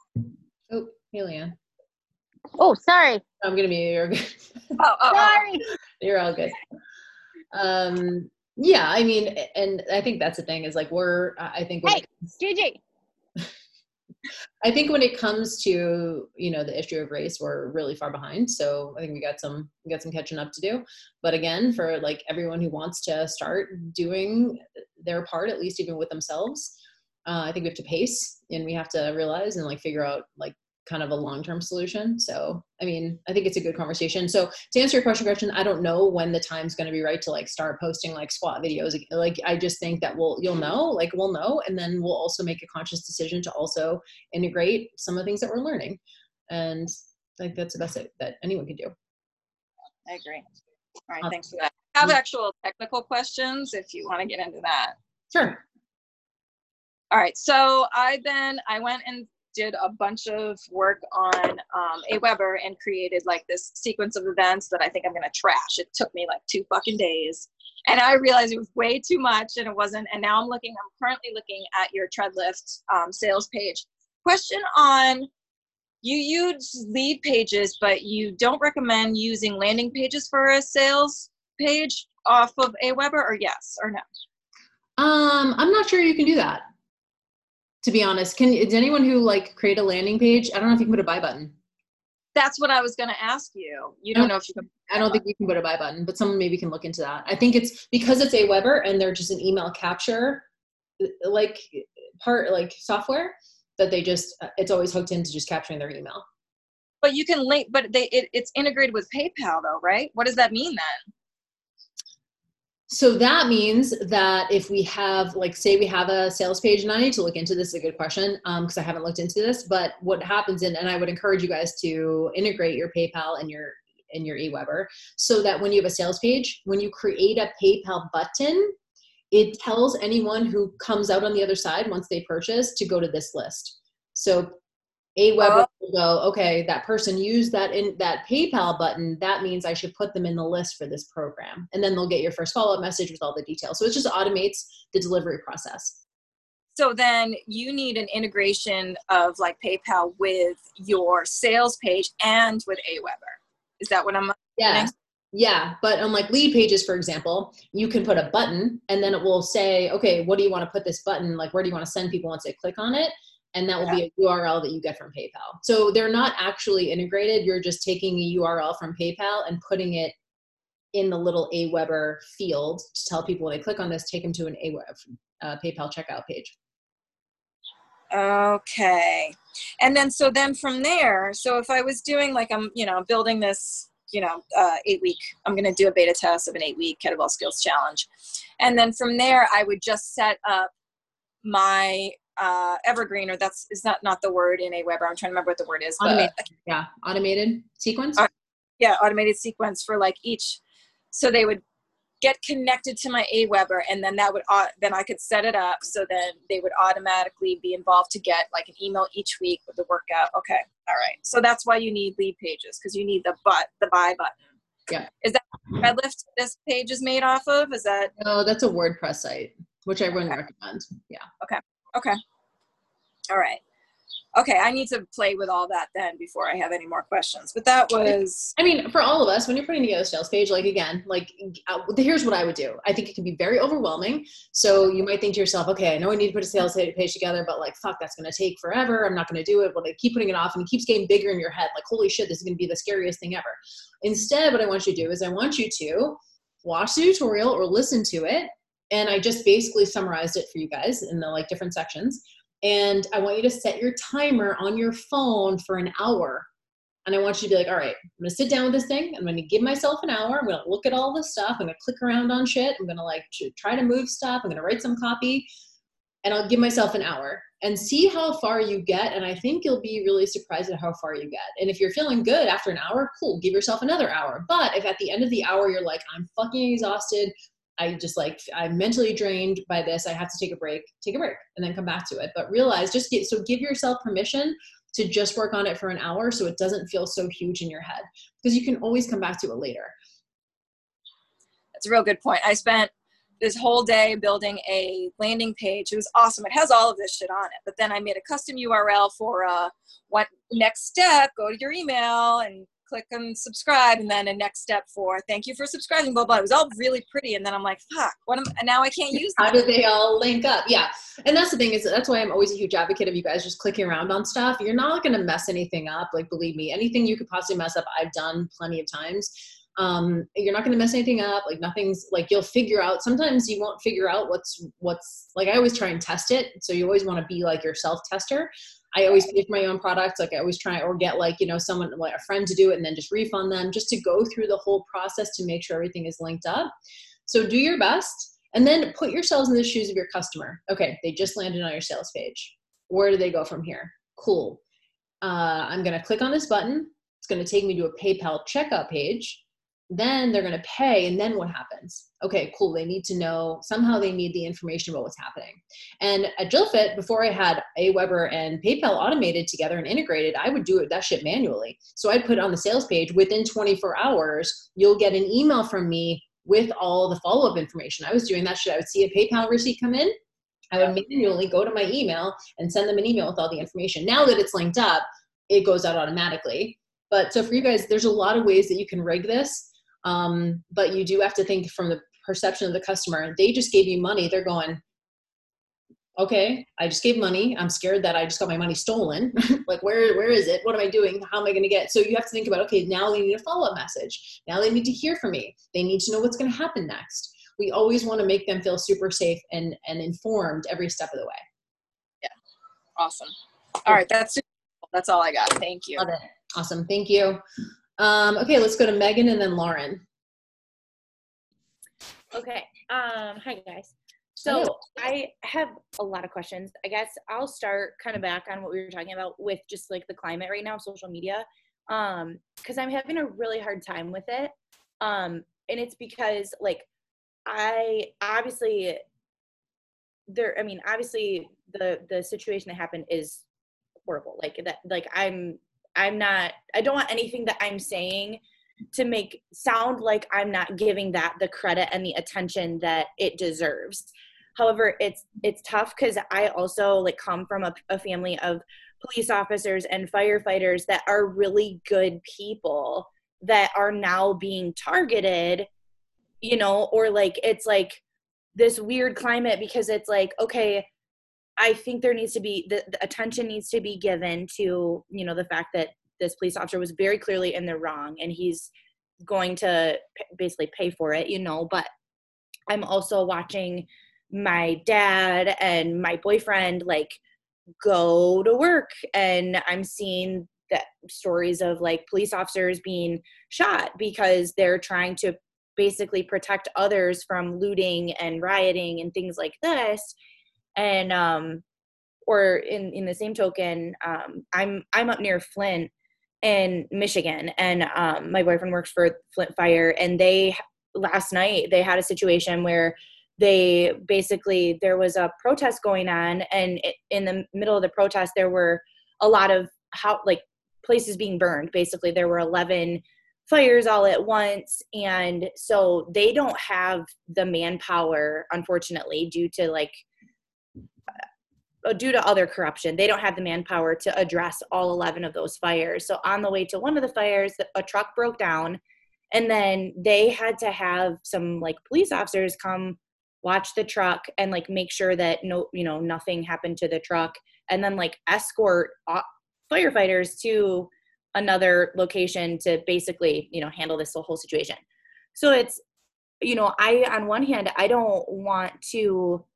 Oh, hey, Leanne. Oh, sorry. I'm gonna be, you're good. Oh, oh, sorry. Oh. You're all good. Um, yeah, I mean, and I think that's the thing is like, we're, I think, when hey, Gigi. I think when it comes to, you know, the issue of race, we're really far behind. So I think we got some, we got some catching up to do. But again, for like everyone who wants to start doing their part, at least even with themselves, uh, I think we have to pace, and we have to realize and like figure out like kind of a long-term solution. So, I mean, I think it's a good conversation. So to answer your question, Gretchen, I don't know when the time's going to be right to like start posting like squat videos. Like, I just think that we'll, you'll know, like we'll know, and then we'll also make a conscious decision to also integrate some of the things that we're learning. And I think that's the best that anyone can do. I agree. All right. Thanks for that. I have actual technical questions if you want to get into that. Sure. All right. So I've been, I went and did a bunch of work on um, Aweber and created like this sequence of events that I think I'm going to trash. It took me like two fucking days, and I realized it was way too much, and it wasn't. And now I'm looking, I'm currently looking at your Treadlift um, sales page. Question on, you use lead pages, but you don't recommend using landing pages for a sales page off of Aweber, or yes or no? Um, I'm not sure you can do that, to be honest. Can, is anyone who like create a landing page? I don't know if you can put a buy button. That's what I was going to ask you. You don't know if you can. I don't think you can put a buy button, but someone maybe can look into that. I think it's because it's Aweber and they're just an email capture, like part, like software that they just, it's always hooked into just capturing their email. But you can link, but they, it, it's integrated with PayPal though, right? What does that mean then? So that means that if we have, like, say we have a sales page, and I need to look into this, is a good question, um, because I haven't looked into this, but what happens, in, and I would encourage you guys to integrate your PayPal and your, in your Aweber, so that when you have a sales page, when you create a PayPal button, it tells anyone who comes out on the other side once they purchase to go to this list. So Aweber will go, okay, that person used that in that PayPal button. That means I should put them in the list for this program. And then they'll get your first follow-up message with all the details. So it just automates the delivery process. So then you need an integration of like PayPal with your sales page and with Aweber. Is that what I'm Yeah. Yeah. But on like lead pages, for example, you can put a button and then it will say, okay, what do you want to put this button? Like, where do you want to send people once they click on it? And that will yeah. be a U R L that you get from PayPal. So they're not actually integrated. You're just taking a U R L from PayPal and putting it in the little Aweber field to tell people when they click on this, take them to an Aweber, uh, PayPal checkout page. Okay. And then, so then from there, so if I was doing like, I'm, you know, building this, you know, uh, eight week, I'm going to do a beta test of an eight week kettlebell skills challenge. And then from there, I would just set up my uh, evergreen, or that's is not, not the word in Aweber. I'm trying to remember what the word is. Automated, but, yeah. Automated sequence. Uh, yeah. Automated sequence for like each. So they would get connected to my Aweber, and then that would, uh, then I could set it up so then they would automatically be involved to get like an email each week with the workout. Okay. All right. So that's why you need lead pages, because you need the but the buy button. Yeah. Is that Redlift this page is made off of? Is that? No, that's a WordPress site, which I wouldn't Okay. recommend. Yeah. Okay. Okay. All right. Okay. I need to play with all that then before I have any more questions. But that was. I mean, for all of us, when you're putting together a sales page, like again, like uh, here's what I would do. I think it can be very overwhelming. So you might think to yourself, okay, I know I need to put a sales page together, but like, fuck, that's going to take forever. I'm not going to do it. But I keep putting it off, and it keeps getting bigger in your head. Like, holy shit, this is going to be the scariest thing ever. Instead, what I want you to do is I want you to watch the tutorial or listen to it. And I just basically summarized it for you guys in the like different sections. And I want you to set your timer on your phone for an hour. And I want you to be like, all right, I'm going to sit down with this thing. I'm going to give myself an hour. I'm going to look at all this stuff. I'm going to click around on shit. I'm going to like try to move stuff. I'm going to write some copy, and I'll give myself an hour and see how far you get. And I think you'll be really surprised at how far you get. And if you're feeling good after an hour, cool, give yourself another hour. But if at the end of the hour, you're like, I'm fucking exhausted, I just like, I'm mentally drained by this, I have to take a break, take a break and then come back to it. But realize, just get, so give yourself permission to just work on it for an hour so it doesn't feel so huge in your head, because you can always come back to it later. That's a real good point. I spent this whole day building a landing page. It was awesome. It has all of this shit on it. But then I made a custom U R L for uh, what next step, go to your email and click on subscribe, and then a next step for thank you for subscribing, blah, blah. It was all really pretty. And then I'm like, fuck, what am, and now I can't use How them. do they all link up? Yeah. And that's the thing, is that's why I'm always a huge advocate of you guys just clicking around on stuff. You're not going to mess anything up. Like, believe me, anything you could possibly mess up, I've done plenty of times. Um, you're not going to mess anything up. Like, nothing's like, you'll figure out, sometimes you won't figure out what's, what's like, I always try and test it. So you always want to be like your self tester. I always pay for my own products. Like, I always try, or get like, you know, someone, like a friend to do it and then just refund them, just to go through the whole process to make sure everything is linked up. So do your best, and then put yourselves in the shoes of your customer. Okay, they just landed on your sales page. Where do they go from here? Cool. Uh, I'm going to click on this button. It's going to take me to a PayPal checkout page. Then they're going to pay, and then what happens? Okay, cool. They need to know, somehow they need the information about what's happening. And at JillFit, before I had Aweber and PayPal automated together and integrated, I would do it, that shit manually. So I'd put it on the sales page. Within twenty-four hours, you'll get an email from me with all the follow-up information. I was doing that shit. I would see a PayPal receipt come in. I would manually go to my email and send them an email with all the information. Now that it's linked up, it goes out automatically. But so for you guys, there's a lot of ways that you can rig this. Um, but you do have to think from the perception of the customer. They just gave you money. They're going, okay, I just gave money. I'm scared that I just got my money stolen. Like, where, where is it? What am I doing? How am I going to get? So you have to think about, okay, now they need a follow-up message. Now they need to hear from me. They need to know what's going to happen next. We always want to make them feel super safe and, and informed every step of the way. Yeah. Awesome. All right. That's, that's all I got. Thank you. Love it. Awesome. Thank you. Um, okay, let's go to Megan and then Lauren. Okay. Um, hi guys. So I have a lot of questions. I guess I'll start kind of back on what we were talking about with just like the climate right now, social media. Um, cause I'm having a really hard time with it. Um, and it's because like, I obviously there, I mean, obviously the, the situation that happened is horrible. Like that, like I'm, I'm not, I don't want anything that I'm saying to make sound like I'm not giving that the credit and the attention that it deserves. However, it's, it's tough because I also like come from a, a family of police officers and firefighters that are really good people that are now being targeted, you know, or like, it's like this weird climate because it's like, okay, I think there needs to be, the, the attention needs to be given to, you know, the fact that this police officer was very clearly in the wrong and he's going to p- basically pay for it, you know, but I'm also watching my dad and my boyfriend, like, go to work and I'm seeing that stories of like police officers being shot because they're trying to basically protect others from looting and rioting and things like this. And, um, or in, in the same token, um, I'm, I'm up near Flint in Michigan, and, um, my boyfriend works for Flint Fire, and they, last night, they had a situation where they basically, there was a protest going on, and it, in the middle of the protest, there were a lot of how, like, places being burned. Basically, there were eleven fires all at once. And so they don't have the manpower, unfortunately, due to like, due to other corruption. They don't have the manpower to address all eleven of those fires. So on the way to one of the fires, a truck broke down, and then they had to have some like police officers come watch the truck and like make sure that no, you know, nothing happened to the truck, and then like escort firefighters to another location to basically, you know, handle this whole situation. So it's, you know, I, on one hand, I don't want to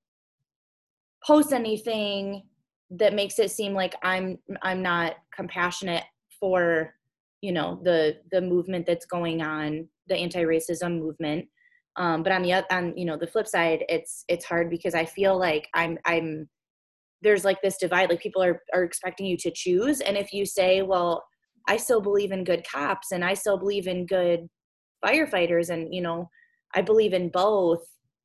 post anything that makes it seem like I'm, I'm not compassionate for, you know, the, the movement that's going on, the anti-racism movement. Um, but on the other, on, you know, the flip side, it's, it's hard because I feel like I'm, I'm, there's like this divide, like people are, are expecting you to choose. And if you say, well, I still believe in good cops and I still believe in good firefighters and, you know, I believe in both,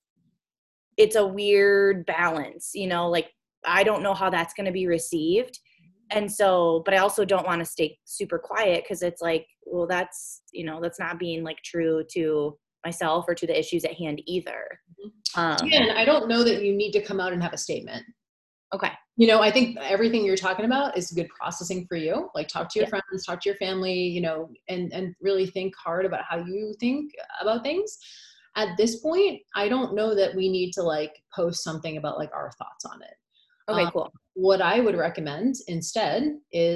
it's a weird balance, you know, like I don't know how that's going to be received. And so, but I also don't want to stay super quiet because it's like, well, that's, you know, that's not being like true to myself or to the issues at hand either. Um, yeah, and I don't know that you need to come out and have a statement. Okay. You know, I think everything you're talking about is good processing for you. Like talk to your yeah. friends, talk to your family, you know, and, and really think hard about how you think about things. At this point, I don't know that we need to like post something about like our thoughts on it. Okay, um, cool. What I would recommend instead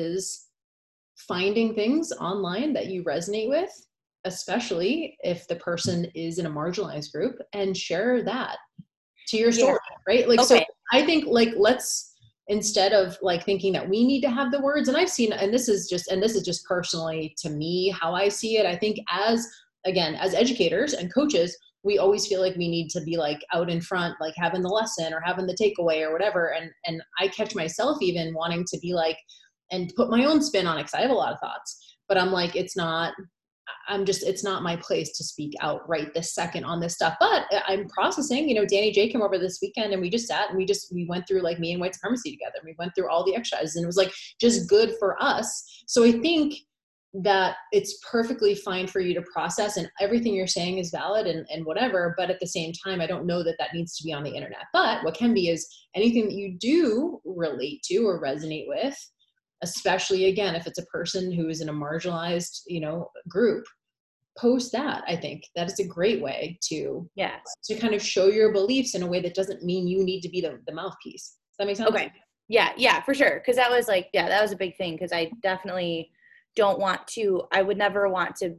is finding things online that you resonate with, especially if the person is in a marginalized group, and share that to your story, yeah. right? Like, okay. So I think like, let's, instead of like thinking that we need to have the words, and I've seen, and this is just, and this is just personally to me, how I see it. I think as, again, as educators and coaches, we always feel like we need to be like out in front, like having the lesson or having the takeaway or whatever. And, and I catch myself even wanting to be like, and put my own spin on it, because I have a lot of thoughts, but I'm like, it's not, I'm just, it's not my place to speak out right this second on this stuff, but I'm processing. You know, Danny J came over this weekend and we just sat and we just, we went through like me and white supremacy together. We went through all the exercises and it was like just good for us. So I think that it's perfectly fine for you to process, and everything you're saying is valid and, and whatever. But at the same time, I don't know that that needs to be on the internet. But what can be is anything that you do relate to or resonate with, especially again, if it's a person who is in a marginalized, you know, group, post that. I think that is a great way to, yeah, to kind of show your beliefs in a way that doesn't mean you need to be the, the mouthpiece. Does that make sense? Okay. Yeah. Yeah, for sure. Cause that was like, yeah, that was a big thing. Cause I definitely don't want to, I would never want to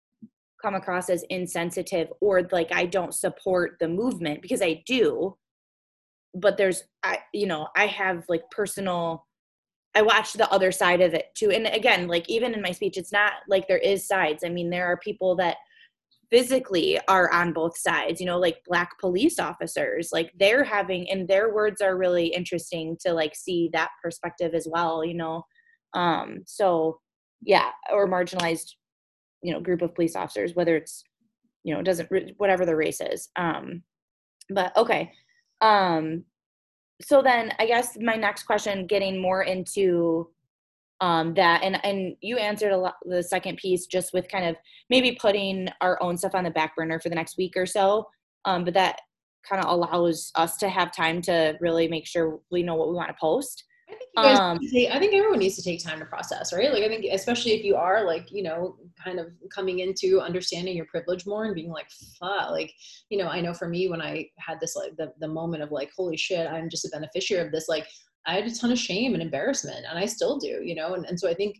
come across as insensitive or like, I don't support the movement, because I do, but there's, I, you know, I have like personal, I watched the other side of it too. And again, like even in my speech, it's not like there is sides. I mean, there are people that physically are on both sides, you know, like Black police officers, like they're having, and their words are really interesting to like see that perspective as well, you know? Um, so yeah, or marginalized, you know, group of police officers, whether it's, you know, it doesn't, whatever the race is. Um, but okay. Um, So then I guess my next question, getting more into um, that, and, and you answered a lot, the second piece, just with kind of maybe putting our own stuff on the back burner for the next week or so. Um, but that kind of allows us to have time to really make sure we know what we want to post. I think you guys um, take, I think everyone needs to take time to process, right? Like I think especially if you are like, you know, kind of coming into understanding your privilege more and being like, fuck, like, you know, I know for me when I had this like the, the moment of like, holy shit, I'm just a beneficiary of this, like I had a ton of shame and embarrassment, and I still do, you know, and, and so I think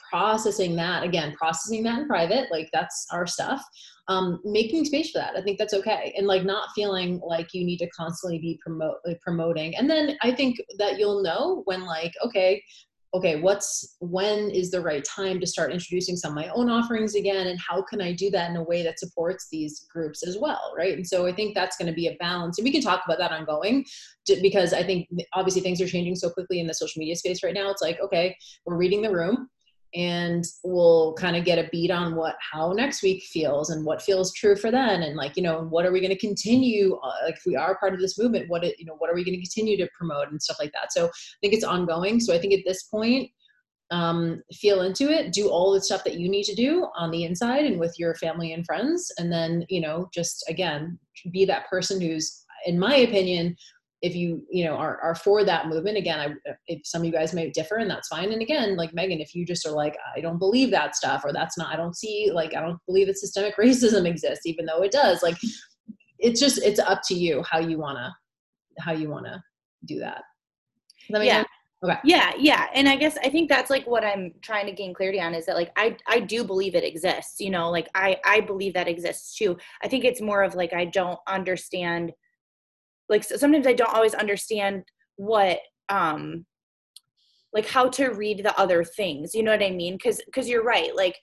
processing that, again, processing that in private, like that's our stuff, um, making space for that. I think that's okay. And like not feeling like you need to constantly be promote, like promoting. And then I think that you'll know when like, okay, okay, what's, when is the right time to start introducing some of my own offerings again? And how can I do that in a way that supports these groups as well, right? And so I think that's going to be a balance. And we can talk about that ongoing, because I think obviously things are changing so quickly in the social media space right now. It's like, okay, we're reading the room, and we'll kind of get a beat on what, how next week feels and what feels true for then. And like, you know, what are we going to continue, uh, like if we are part of this movement, what, it, you know, what are we going to continue to promote and stuff like that. So I think it's ongoing. So I think at this point, um, feel into it, do all the stuff that you need to do on the inside and with your family and friends. And then, you know, just again, be that person who's, in my opinion, if you, you know, are, are for that movement, again, I, if some of you guys may differ, and that's fine. And again, like Megan, if you just are like, I don't believe that stuff, or that's not, I don't see, like, I don't believe that systemic racism exists, even though it does, like, it's just, it's up to you how you want to, how you want to do that. Does that make Yeah. sense? Okay. Yeah. Yeah. And I guess, I think that's like what I'm trying to gain clarity on, is that like, I, I do believe it exists, you know, like I, I believe that exists too. I think it's more of like, I don't understand, like sometimes I don't always understand what, um, like how to read the other things, you know what I mean? Cause, cause you're right. Like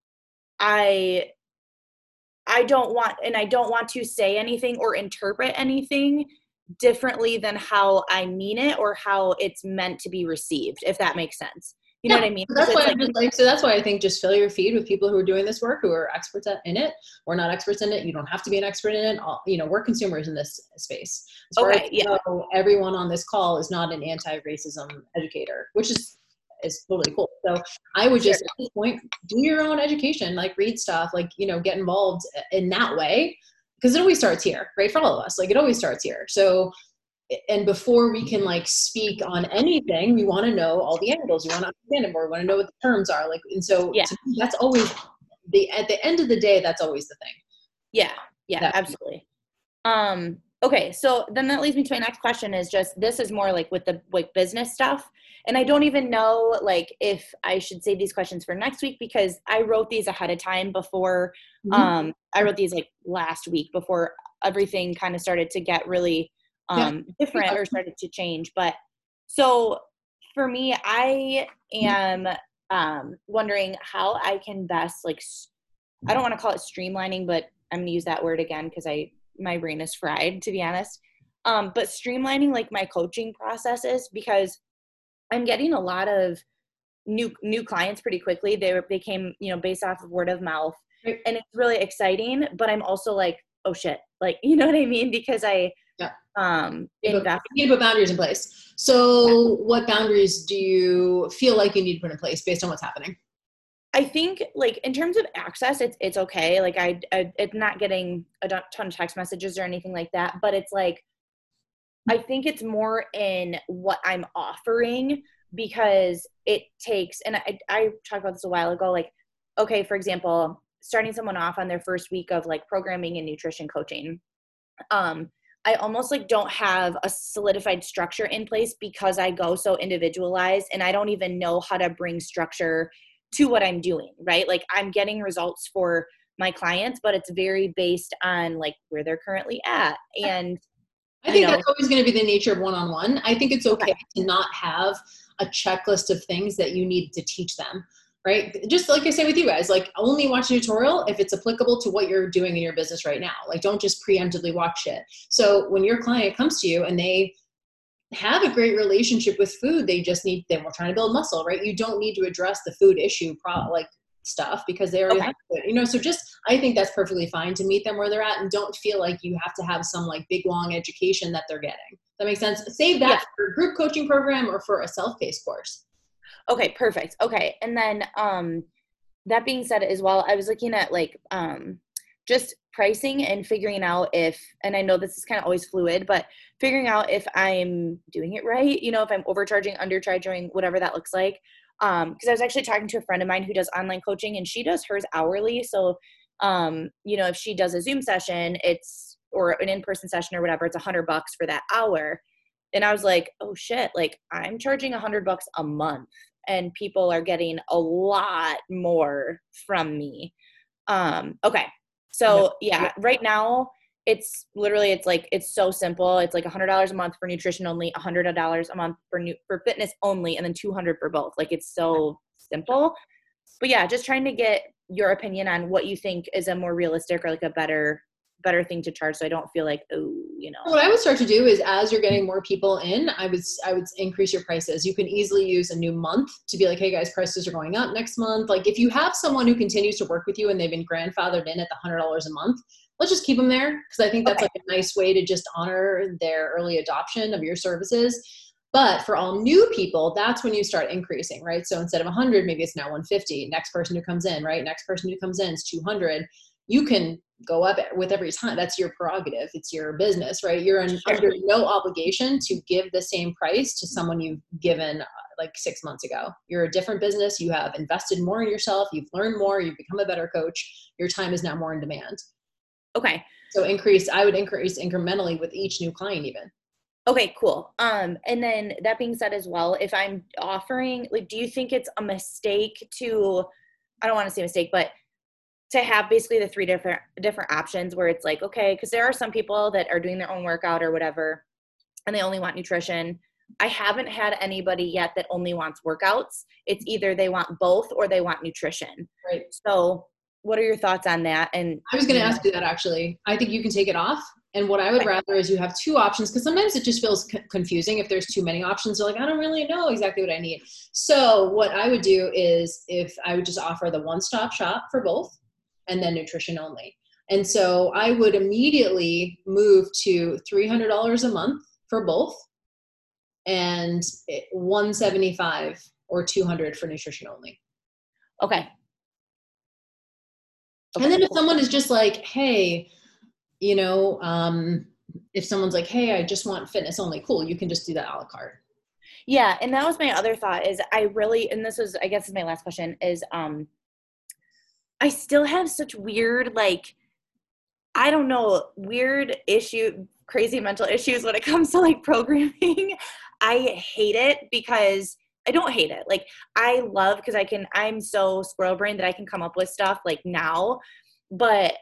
I, I don't want, and I don't want to say anything or interpret anything differently than how I mean it or how it's meant to be received, if that makes sense. You know Yeah, what I mean? That's Because why it's I'm like, just like, so that's why I think just fill your feed with people who are doing this work, who are experts at- in it, or not experts in it. You don't have to be an expert in it. All, you know, we're consumers in this space. As far okay, as yeah, I know, everyone on this call is not an anti-racism educator, which is is totally cool. So I would just Sure. at this point do your own education, like read stuff, like, you know, get involved in that way, because it always starts here, right? For all of us, like it always starts here. So. And before we can like speak on anything, we want to know all the angles. We want to understand it more. We want to know what the terms are like. And so Yeah. to me, that's always the, at the end of the day, that's always the thing. yeah, yeah, That- absolutely. Um, okay. So then that leads me to my next question, is just, this is more like with the like business stuff. And I don't even know like if I should save these questions for next week, because I wrote these ahead of time before, Mhm. um, I wrote these like last week before everything kind of started to get really um, Yeah. different or started to change. But so for me, I am um, wondering how I can best like, I don't want to call it streamlining, but I'm going to use that word again because I, my brain is fried, to be honest. Um, but streamlining like my coaching processes, because I'm getting a lot of new, new clients pretty quickly. They were, they came, you know, based off of word of mouth, Right. and it's really exciting, but I'm also like, oh shit, like, you know what I mean? Because I, Yeah. um, You need to invest. put- you need to put boundaries in place. So what boundaries do you feel like you need to put in place based on what's happening? I think like in terms of access, it's, it's okay. Like I, I it's not getting a ton of text messages or anything like that, but it's like, I think it's more in what I'm offering, because it takes, and I, I talked about this a while ago, like, okay, for example, starting someone off on their first week of like programming and nutrition coaching. Um, I almost like don't have a solidified structure in place because I go so individualized, and I don't even know how to bring structure to what I'm doing, right? Like I'm getting results for my clients, but it's very based on like where they're currently at. And I think you know, that's always going to be the nature of one-on-one. I think it's okay, Okay. to not have a checklist of things that you need to teach them, right? Just like I say with you guys, like only watch a tutorial if it's applicable to what you're doing in your business right now. Like don't just preemptively watch it. So when your client comes to you and they have a great relationship with food, they just need, they were trying to build muscle, right? You don't need to address the food issue pro like stuff because they already Okay. have it, you know, so just, I think that's perfectly fine to meet them where they're at, and don't feel like you have to have some like big long education that they're getting. Does that make sense? Save that Yeah. for a group coaching program or for a self-paced course. Okay, perfect. Okay. And then um that being said as well, I was looking at like um just pricing and figuring out if, and I know this is kind of always fluid, but figuring out if I'm doing it right, you know, if I'm overcharging, undercharging, whatever that looks like. Um, because I was actually talking to a friend of mine who does online coaching, and she does hers hourly. So um, you know, if she does a Zoom session, it's, or an in-person session or whatever, it's a hundred bucks for that hour. And I was like, oh shit, like I'm charging a hundred bucks a month. and people are getting a lot more from me. Um, okay. So yeah, right now it's literally, it's like, it's so simple. It's like a hundred dollars a month for nutrition only, a hundred dollars a month for new, for fitness only, and then two hundred for both. Like, it's so simple. But yeah, just trying to get your opinion on what you think is a more realistic or like a better, better thing to charge. So I don't feel like, oh, you know. What I would start to do is, as you're getting more people in, I would, I would increase your prices. You can easily use a new month to be like, hey guys, prices are going up next month. Like, if you have someone who continues to work with you and they've been grandfathered in at the hundred dollars a month, let's just keep them there. Cause I think that's Okay. like a nice way to just honor their early adoption of your services. But for all new people, that's when you start increasing, right? So instead of a hundred, maybe it's now one fifty. Next person who comes in, right? Next person who comes in is two hundred. You can go up with every time. That's your prerogative. It's your business, right? You're in, Sure. under no obligation to give the same price to someone you've given uh, like six months ago. You're a different business. You have invested more in yourself. You've learned more. You've become a better coach. Your time is now more in demand. Okay. So increase, I would increase incrementally with each new client even. Okay, cool. Um, and then that being said as well, if I'm offering, like, do you think it's a mistake to, I don't want to say mistake, but to have basically the three different, different options where it's like, okay, cause there are some people that are doing their own workout or whatever, and they only want nutrition. I haven't had anybody yet that only wants workouts. It's either they want both or they want nutrition. Right. So what are your thoughts on that? And I was going to ask you that actually. I think you can take it off. And what I would rather is you have two options, because sometimes it just feels c- confusing if there's too many options. You're like, I don't really know exactly what I need. So what I would do is, if I would just offer the one-stop shop for both, and then nutrition only. And so I would immediately move to three hundred dollars a month for both, and one hundred seventy-five dollars or two hundred dollars for nutrition only. okay. And then if someone is just like, hey, you know, um, if someone's like, hey, I just want fitness only, cool, you can just do that a la carte. Yeah. And that was my other thought is I really, and this was, I guess is my last question is, um, I still have such weird, like, I don't know, weird issue, crazy mental issues when it comes to like programming. I hate it because I don't hate it. Like, I love, cause I can, I'm so squirrel brained that I can come up with stuff like now, but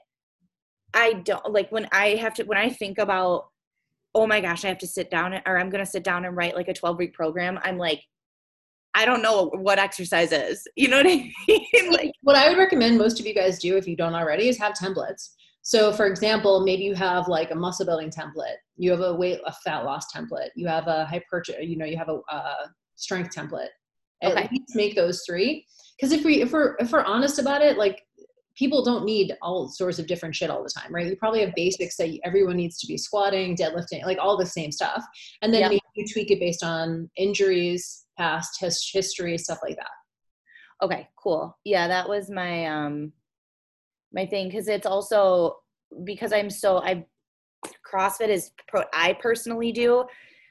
I don't like when I have to, when I think about, oh my gosh, I have to sit down or I'm going to sit down and write like a twelve week program. I'm like, I don't know what exercise is. You know what I mean? Like, what I would recommend most of you guys do, if you don't already, is have templates. So for example, maybe you have like a muscle building template. You have a weight, a fat loss template. You have a hypertrophy, you know, you have a, uh strength template. At Okay. least make those three. Cause if we, if we're, if we're honest about it, like, people don't need all sorts of different shit all the time, right? You probably have basics that everyone needs to be squatting, deadlifting, like all the same stuff. And then Yep. maybe you tweak it based on injuries, past his, history, stuff like that. Okay, cool. Yeah, that was my um my thing, because it's also because I'm so I CrossFit is pro I personally do.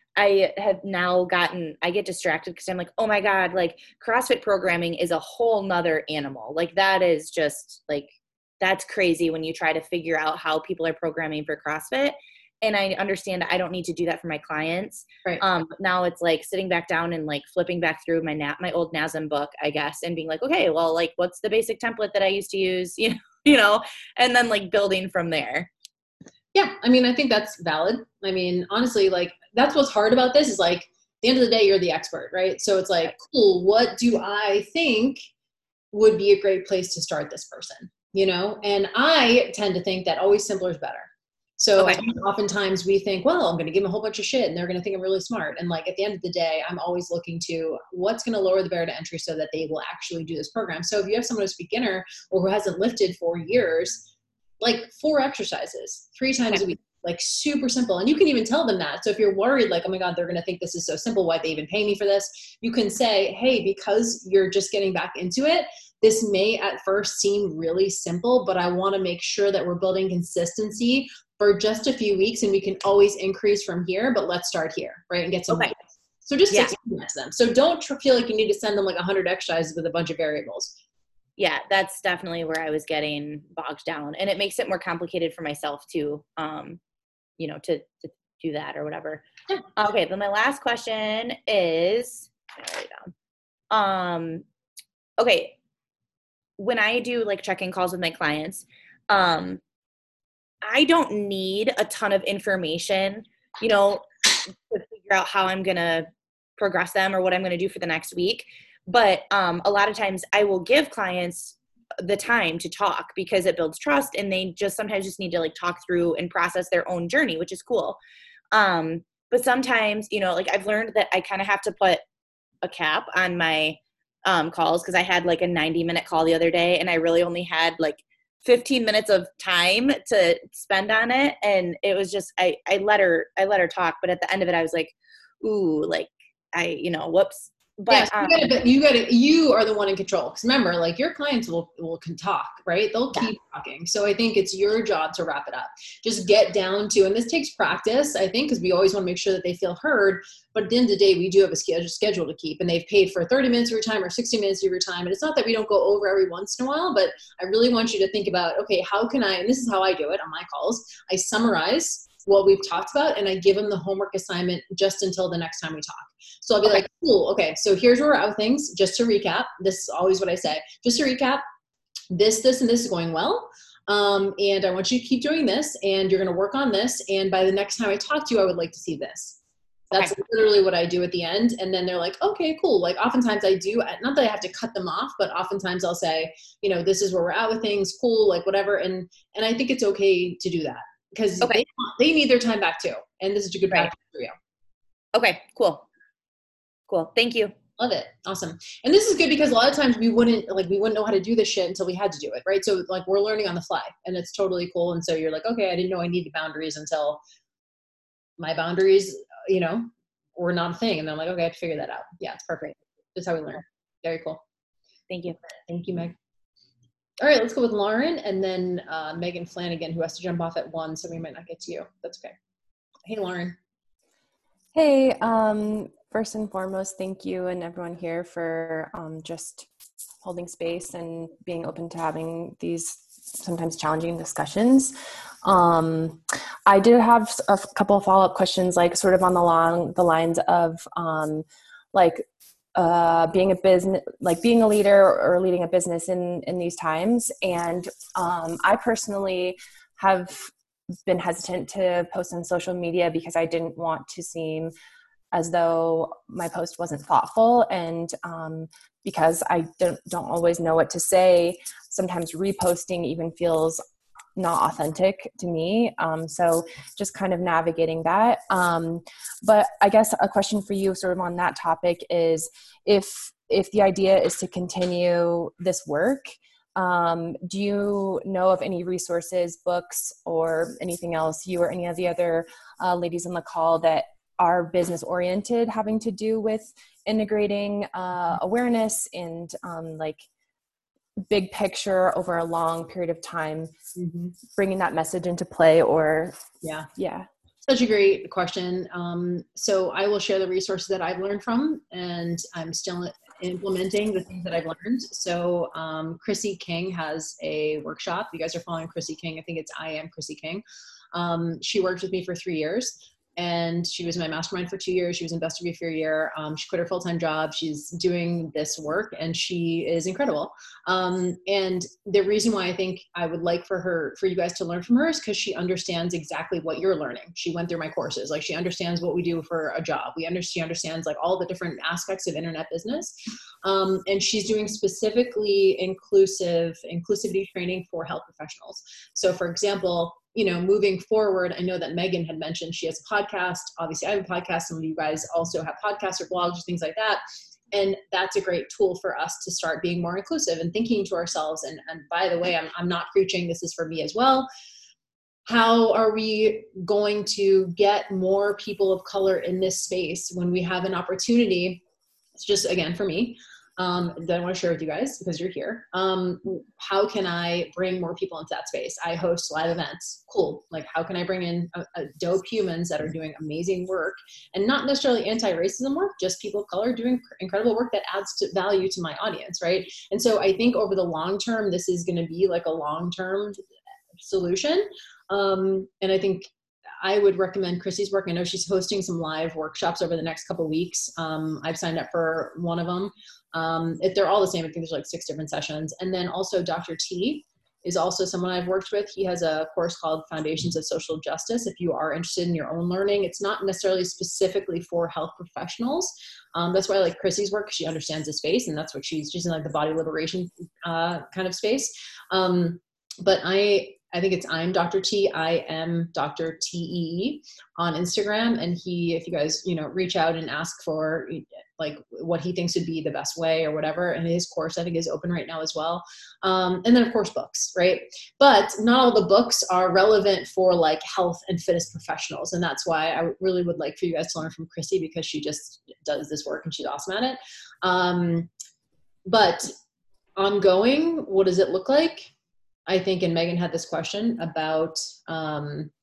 I have now gotten I get distracted because I'm like, oh my God, like CrossFit programming is a whole nother animal. Like, that is just like, that's crazy when you try to figure out how people are programming for CrossFit. And I understand I don't need to do that for my clients. Right. Um, but now it's like sitting back down and like flipping back through my na- my old N A S M book, I guess, and being like, okay, well, like, what's the basic template that I used to use, you know, you know, and then like building from there. Yeah. I mean, I think that's valid. I mean, honestly, like, that's what's hard about this is like, at the end of the day, you're the expert, right? So it's like, cool, what do I think would be a great place to start this person, you know? And I tend to think that always simpler is better. So Okay. I think oftentimes we think, well, I'm going to give them a whole bunch of shit and they're going to think I'm really smart. And like, at the end of the day, I'm always looking to what's going to lower the barrier to entry so that they will actually do this program. So if you have someone who's a beginner or who hasn't lifted for years, like four exercises, three times Okay. a week, like super simple. And you can even tell them that. So if you're worried, like, oh my God, they're going to think this is so simple, why'd they even pay me for this? You can say, hey, because you're just getting back into it, this may at first seem really simple, but I want to make sure that we're building consistency for just a few weeks and we can always increase from here, but let's start here, right? And get some Okay. weight. So just Yeah. explain to them. So don't tr- feel like you need to send them like a hundred exercises with a bunch of variables. Yeah, that's definitely where I was getting bogged down, and it makes it more complicated for myself too. Um, you know, to, to do that or whatever. Yeah. Okay. Then my last question is, I write it down. Um, okay. When I do like check-in calls with my clients, um, I don't need a ton of information, you know, to figure out how I'm going to progress them or what I'm going to do for the next week. But um, a lot of times I will give clients the time to talk because it builds trust, and they just sometimes just need to like talk through and process their own journey, which is cool. Um, but sometimes, you know, like I've learned that I kind of have to put a cap on my um, calls, because I had like a ninety minute call the other day and I really only had like fifteen minutes of time to spend on it. And it was just, I, I let her, I let her talk. But at the end of it, I was like, ooh, like I, you know, whoops. But, yes, um, you gotta, but you gotta, you are the one in control. Because remember, like your clients will, will can talk, right? They'll Yeah. keep talking. So I think it's your job to wrap it up. Just get down to, and this takes practice, I think, because we always want to make sure that they feel heard. But at the end of the day, we do have a schedule, schedule to keep, and they've paid for thirty minutes of your time or sixty minutes of your time. And it's not that we don't go over every once in a while, but I really want you to think about, okay, how can I, and this is how I do it on my calls. I summarize what we've talked about, and I give them the homework assignment just until the next time we talk. So I'll be Okay. like, cool, okay, so here's where we're at with things. Just to recap, this is always what I say. Just to recap, this, this, and this is going well. Um, and I want you to keep doing this, and you're going to work on this. And by the next time I talk to you, I would like to see this. That's Okay. literally what I do at the end. And then they're like, okay, cool. Like oftentimes I do, not that I have to cut them off, but oftentimes I'll say, you know, this is where we're at with things, cool, like whatever. And, and I think it's okay to do that, because Okay. they, they need their time back too. And this is a good Right. practice for you. Okay, cool. Cool. Thank you. Love it. Awesome. And this is good because a lot of times we wouldn't like, we wouldn't know how to do this shit until we had to do it. Right. So like we're learning on the fly, and it's totally cool. And so you're like, okay, I didn't know I needed boundaries until my boundaries, you know, were not a thing. And then I'm like, okay, I have to figure that out. Yeah, it's perfect. That's how we learn. Very cool. Thank you. Thank you, Meg. All right, let's go with Lauren, and then uh, Megan Flanagan, who has to jump off at one, so we might not get to you. That's okay. Hey, Lauren. Hey, um, first and foremost, thank you and everyone here for um, just holding space and being open to having these sometimes challenging discussions. Um, I did have a couple of follow-up questions, like sort of on the long the lines of um, like uh, being a business, like being a leader or leading a business in in these times. And um, I personally have been hesitant to post on social media because I didn't want to seem as though my post wasn't thoughtful, and um, because I don't, don't always know what to say, sometimes reposting even feels not authentic to me. Um, so just kind of navigating that. Um, but I guess a question for you sort of on that topic is if, if the idea is to continue this work, um, do you know of any resources, books, or anything else, you or any of the other uh, ladies on the call that are business oriented, having to do with integrating uh, awareness and um, like big picture over a long period of time, mm-hmm. bringing that message into play? Or yeah, yeah. Such a great question. Um, so I will share the resources that I've learned from, and I'm still implementing the things that I've learned. So um, Chrissy King has a workshop. You guys are following Chrissy King. I think it's I Am Chrissy King. Um, she worked with me for three years. And she was in my mastermind for two years. She was in Best of Me for a year. Um, she quit her full-time job. She's doing this work, and she is incredible. Um, and the reason why I think I would like for her, for you guys to learn from her, is because she understands exactly what you're learning. She went through my courses. Like, she understands what we do for a job. We under, she understands like all the different aspects of internet business. Um, and she's doing specifically inclusive, inclusivity training for health professionals. So for example, you know, moving forward, I know that Megan had mentioned she has a podcast. Obviously, I have a podcast. Some of you guys also have podcasts or blogs or things like that. And that's a great tool for us to start being more inclusive and thinking to ourselves. And, and by the way, I'm, I'm not preaching. This is for me as well. How are we going to get more people of color in this space when we have an opportunity? It's just, again, for me. Um, that I want to share with you guys because you're here. Um, how can I bring more people into that space? I host live events. Cool. Like, how can I bring in a, a dope humans that are doing amazing work, and not necessarily anti-racism work, just people of color doing incredible work that adds to value to my audience, right? And so I think over the long term, this is going to be like a long-term solution. Um, and I think I would recommend Chrissy's work. I know she's hosting some live workshops over the next couple of weeks. Um, I've signed up for one of them. Um, if they're all the same, I think there's like six different sessions. And then also Doctor T is also someone I've worked with. He has a course called Foundations of Social Justice. If you are interested in your own learning, it's not necessarily specifically for health professionals. Um, that's why I like Chrissy's work. She understands the space, and that's what she's, she's in like the body liberation uh, kind of space. Um, but I, I think it's I'm Doctor T, I am Doctor T E on Instagram. And he, if you guys, you know, reach out and ask for like what he thinks would be the best way or whatever. And his course, I think, is open right now as well. Um, and then of course books, right? But not all the books are relevant for like health and fitness professionals. And that's why I really would like for you guys to learn from Chrissy, because she just does this work and she's awesome at it. Um, but ongoing, what does it look like? I think, and Megan had this question about, um,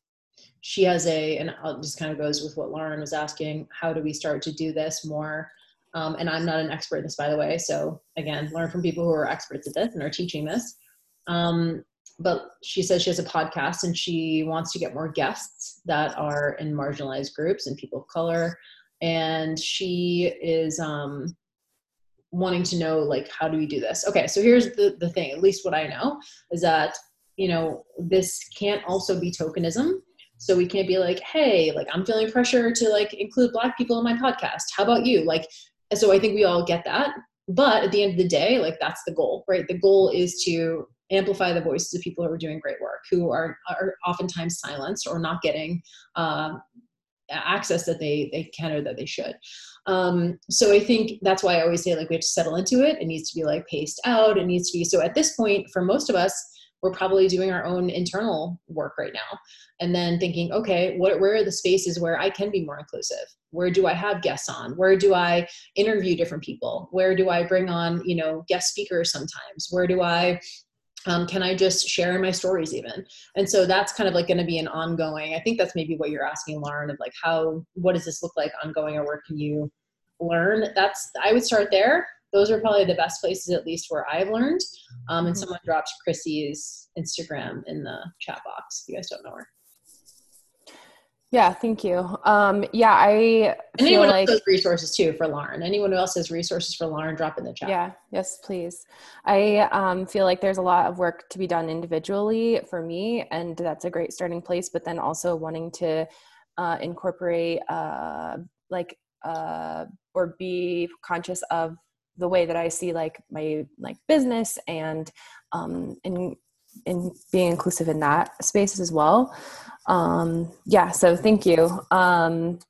she has a, and it just kind of goes with what Lauren was asking, how do we start to do this more? Um, and I'm not an expert in this, by the way. So again, learn from people who are experts at this and are teaching this. Um, but she says she has a podcast and she wants to get more guests that are in marginalized groups and people of color. And she is, um, wanting to know, like, how do we do this? Okay, so here's the, the thing, at least what I know, is that, you know, this can't also be tokenism. So we can't be like, hey, like, I'm feeling pressure to like include Black people in my podcast. How about you? Like, so I think we all get that. But at the end of the day, like, that's the goal, right? The goal is to amplify the voices of people who are doing great work, who are, are oftentimes silenced or not getting um, access that they, they can or that they should. Um, so I think that's why I always say, like, we have to settle into it. It needs to be like paced out. It needs to be, so at this point, for most of us, we're probably doing our own internal work right now. And then thinking, okay, what, where are the spaces where I can be more inclusive? Where do I have guests on? Where do I interview different people? Where do I bring on, you know, guest speakers sometimes? Where do I, Um, can I just share in my stories even? And so that's kind of like going to be an ongoing, I think that's maybe what you're asking, Lauren, of like, how, what does this look like ongoing, or where can you learn? That's, I would start there. Those are probably the best places, at least where I've learned. Um, and mm-hmm. Someone dropped Chrissy's Instagram in the chat box. You guys don't know her. Yeah, thank you. Um, yeah, I and feel anyone like else has resources too for Lauren. Anyone who else has resources for Lauren, drop in the chat. Yeah, yes, please. I um, feel like there's a lot of work to be done individually for me, and that's a great starting place. But then also wanting to uh, incorporate, uh, like, uh, or be conscious of the way that I see like my like business, and um, in in being inclusive in that space as well. Um, yeah, so thank you. Um,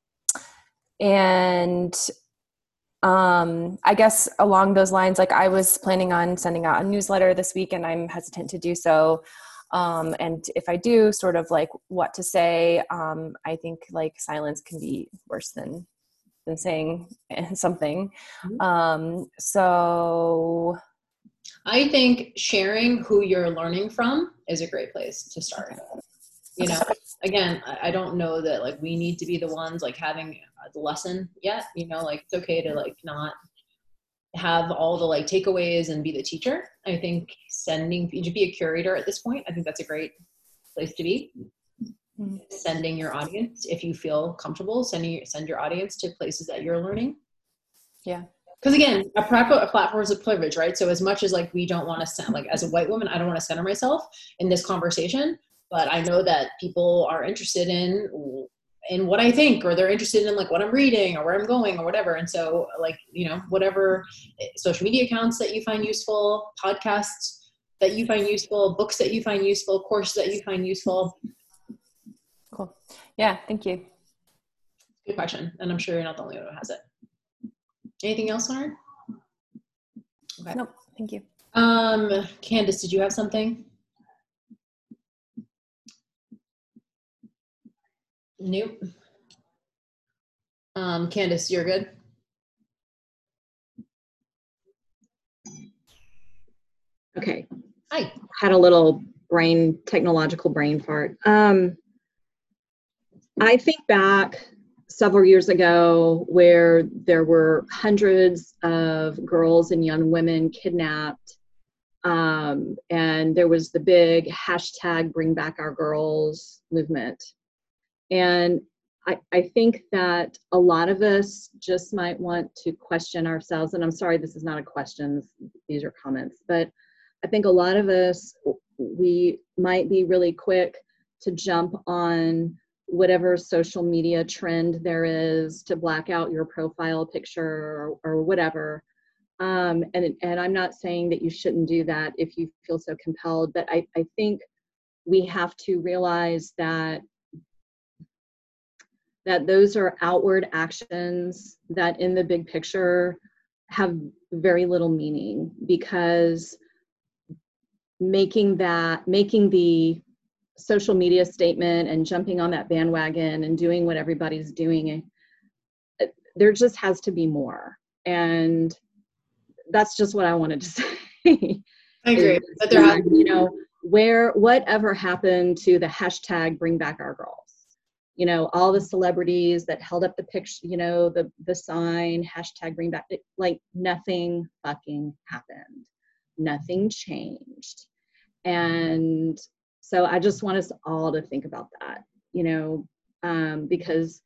and, um, I guess along those lines, like, I was planning on sending out a newsletter this week, and I'm hesitant to do so. Um, and if I do, sort of like what to say, um, I think like silence can be worse than, than saying something. Mm-hmm. Um, so I think sharing who you're learning from is a great place to start. You know, again, I don't know that like we need to be the ones like having the lesson yet, you know, like it's okay to like not have all the like takeaways and be the teacher. I think sending, to be a curator at this point, I think that's a great place to be. Mm-hmm. Sending your audience, if you feel comfortable, sending send your audience to places that you're learning. Yeah. Because again, a, a platform is a privilege, right? So as much as like we don't want to send, like as a white woman, I don't want to center myself in this conversation. But I know that people are interested in in what I think, or they're interested in like what I'm reading or where I'm going or whatever. And so like, you know, whatever social media accounts that you find useful, podcasts that you find useful, books that you find useful, courses that you find useful. Cool. Yeah. Thank you. Good question. And I'm sure you're not the only one who has it. Anything else, Lauren? Okay. Nope. Thank you. Um, Candace, did you have something? Nope. Um, Candace, you're good? Okay. Hi. Had a little brain, technological brain fart. Um, I think back several years ago where there were hundreds of girls and young women kidnapped Um, and there was the big hashtag Bring Back Our Girls movement. And I, I think that a lot of us just might want to question ourselves. And I'm sorry, this is not a question, these are comments. But I think a lot of us, we might be really quick to jump on whatever social media trend there is to black out your profile picture or, or whatever. Um, and, and I'm not saying that you shouldn't do that if you feel so compelled, but I, I think we have to realize that that those are outward actions that in the big picture have very little meaning, because making that, making the social media statement and jumping on that bandwagon and doing what everybody's doing, there just has to be more. And that's just what I wanted to say. I agree. Is, But there has- you know, where, whatever happened to the hashtag Bring Back Our Girls? You know, all the celebrities that held up the picture, you know, the, the sign, hashtag Bring Back, it, like nothing fucking happened. Nothing changed. And so I just want us all to think about that, you know, um, because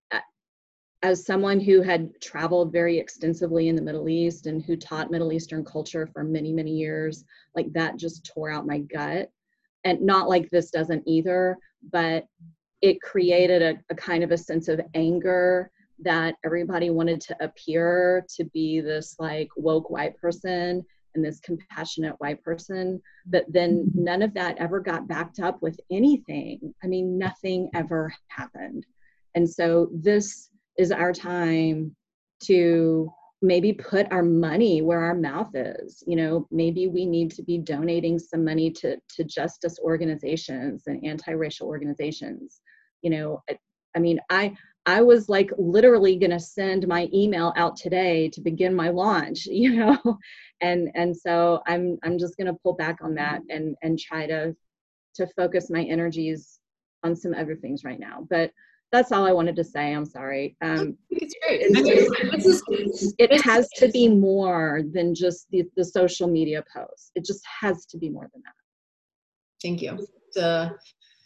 as someone who had traveled very extensively in the Middle East and who taught Middle Eastern culture for many, many years, like that just tore out my gut. And not like this doesn't either, but it created a, a kind of a sense of anger that everybody wanted to appear to be this like woke white person and this compassionate white person, but then none of that ever got backed up with anything. I mean, nothing ever happened. And so this is our time to maybe put our money where our mouth is. You know, maybe we need to be donating some money to, to justice organizations and anti-racial organizations. You know, I, I mean, I, I was like literally gonna send my email out today to begin my launch, you know, and and so I'm I'm just gonna pull back on that and and try to to focus my energies on some other things right now. But that's all I wanted to say. I'm sorry. Um, it's great. it's I mean, just, this is, it this has to is- be more than just the, the social media posts. It just has to be more than that. Thank you. The,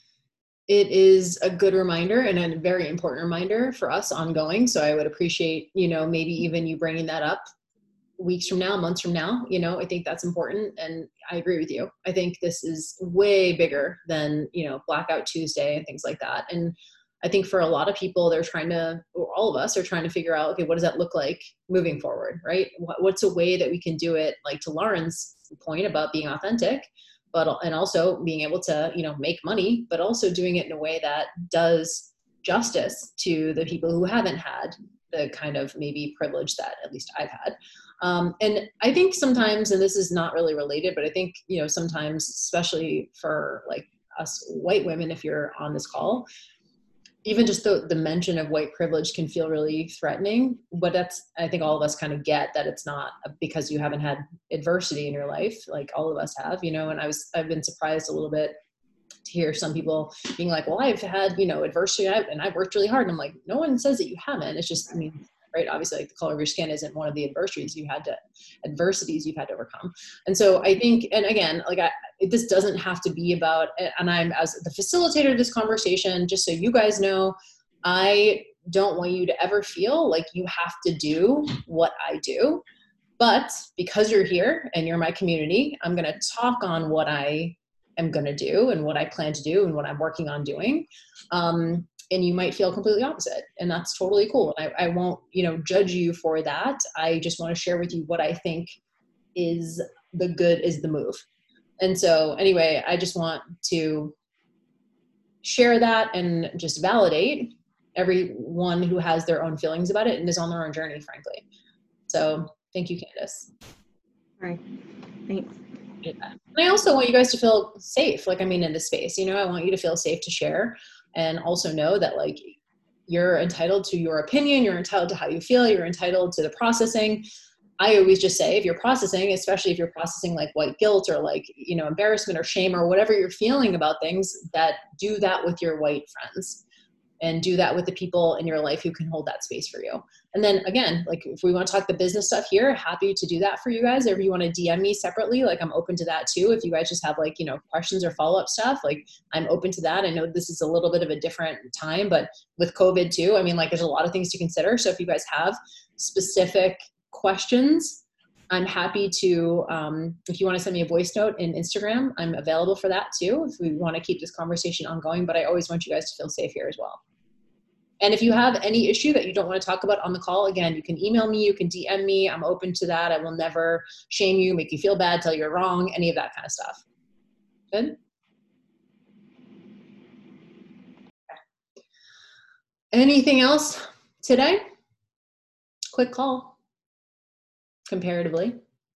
it is a good reminder and a very important reminder for us ongoing. So I would appreciate, you know, maybe even you bringing that up weeks from now, months from now. You know, I think that's important. And I agree with you. I think this is way bigger than, you know, Blackout Tuesday and things like that. And I think for a lot of people, they're trying to, or all of us are trying to figure out, okay, what does that look like moving forward, right? What, what's a way that we can do it, like to Lauren's point about being authentic, but, and also being able to, you know, make money, but also doing it in a way that does justice to the people who haven't had the kind of maybe privilege that at least I've had. Um, and I think sometimes, and this is not really related, but I think, you know, sometimes, especially for like us white women, if you're on this call, even just the, the mention of white privilege can feel really threatening, but that's, I think all of us kind of get that it's not because you haven't had adversity in your life, like all of us have, you know, and I was, I've been surprised a little bit to hear some people being like, well, I've had, you know, adversity and I've worked really hard. And I'm like, no one says that you haven't. It's just, I mean, right. Obviously like the color of your skin isn't one of the adversities you had to, adversities you've had to overcome. And so I think, and again, like I, this doesn't have to be about, and I'm as the facilitator of this conversation, just so you guys know, I don't want you to ever feel like you have to do what I do, but because you're here and you're my community, I'm going to talk on what I am going to do and what I plan to do and what I'm working on doing. Um, and you might feel completely opposite, and that's totally cool. I, I won't, you know, judge you for that. I just want to share with you what I think is the good, is the move. And so anyway, I just want to share that and just validate everyone who has their own feelings about it and is on their own journey, frankly. So thank you, Candace. All right, thanks. Yeah. And I also want you guys to feel safe. Like, I mean, in this space, you know, I want you to feel safe to share, and also know that like you're entitled to your opinion. You're entitled to how you feel. You're entitled to the processing. I always just say, if you're processing, especially if you're processing like white guilt or like, you know, embarrassment or shame or whatever you're feeling about things, that do that with your white friends. and do that with the people in your life who can hold that space for you. And then again, like if we want to talk the business stuff here, happy to do that for you guys. Or if you want to D M me separately, like I'm open to that too. If you guys just have like, you know, questions or follow-up stuff, like I'm open to that. I know this is a little bit of a different time, but with COVID too, I mean, like there's a lot of things to consider. So if you guys have specific questions, I'm happy to, um, if you want to send me a voice note in Instagram, I'm available for that too, if we want to keep this conversation ongoing, but I always want you guys to feel safe here as well. And if you have any issue that you don't want to talk about on the call, again, you can email me, you can D M me, I'm open to that. I will never shame you, make you feel bad, tell you you're wrong, any of that kind of stuff. Good? Okay. Anything else today? Quick call. Comparatively.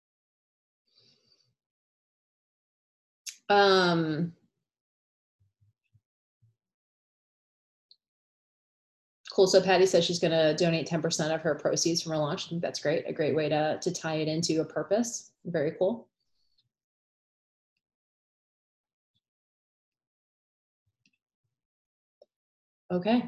Um, cool. So Patty says she's going to donate ten percent of her proceeds from her launch. I think that's great. A great way to, to tie it into a purpose. Very cool. Okay.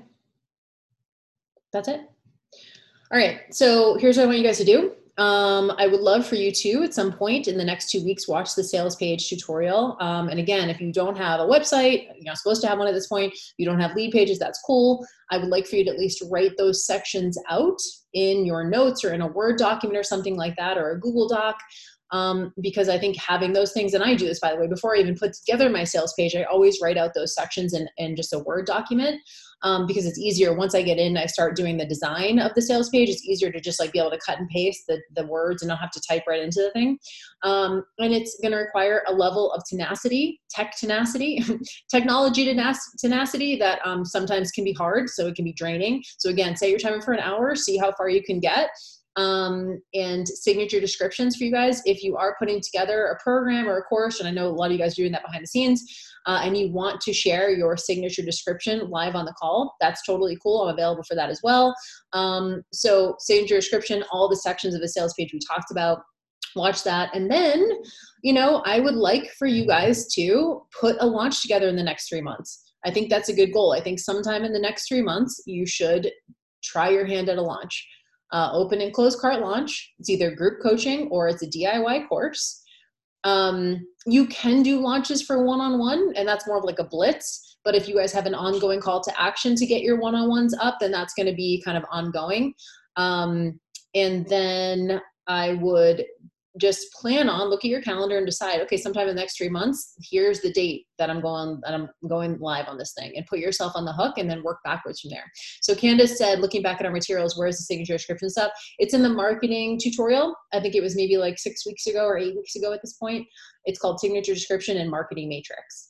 That's it. All right. So here's what I want you guys to do. Um, I would love for you to, at some point in the next two weeks, watch the sales page tutorial. Um, and again, if you don't have a website, you're not supposed to have one at this point, you don't have lead pages, that's cool. I would like for you to at least write those sections out in your notes or in a Word document or something like that, or a Google Doc. Um, because I think having those things, and I do this, by the way, before I even put together my sales page, I always write out those sections in, in just a Word document, um, because it's easier. Once I get in, I start doing the design of the sales page, it's easier to just like be able to cut and paste the, the words and not have to type right into the thing. Um, and it's going to require a level of tenacity, tech tenacity, technology tenacity that um, sometimes can be hard. So it can be draining. So again, set your timer for an hour, see how far you can get. Um, and signature descriptions for you guys. If you are putting together a program or a course, and I know a lot of you guys are doing that behind the scenes, uh, and you want to share your signature description live on the call, that's totally cool. I'm available for that as well. Um, so signature description, all the sections of the sales page we talked about, watch that. And then, you know, I would like for you guys to put a launch together in the next three months. I think that's a good goal. I think sometime in the next three months, you should try your hand at a launch. Uh, open and close cart launch. It's either group coaching or it's a D I Y course. Um, you can do launches for one-on-one, and that's more of like a blitz. But if you guys have an ongoing call to action to get your one-on-ones up, then that's going to be kind of ongoing. Um, and then I would just plan on, look at your calendar and decide, okay, sometime in the next three months, here's the date that I'm going, that I'm going live on this thing, and put yourself on the hook and then work backwards from there. So Candace said, looking back at our materials, where's the signature description stuff? It's in the marketing tutorial. I think it was maybe like six weeks ago or eight weeks ago at this point. It's called Signature Description and Marketing Matrix.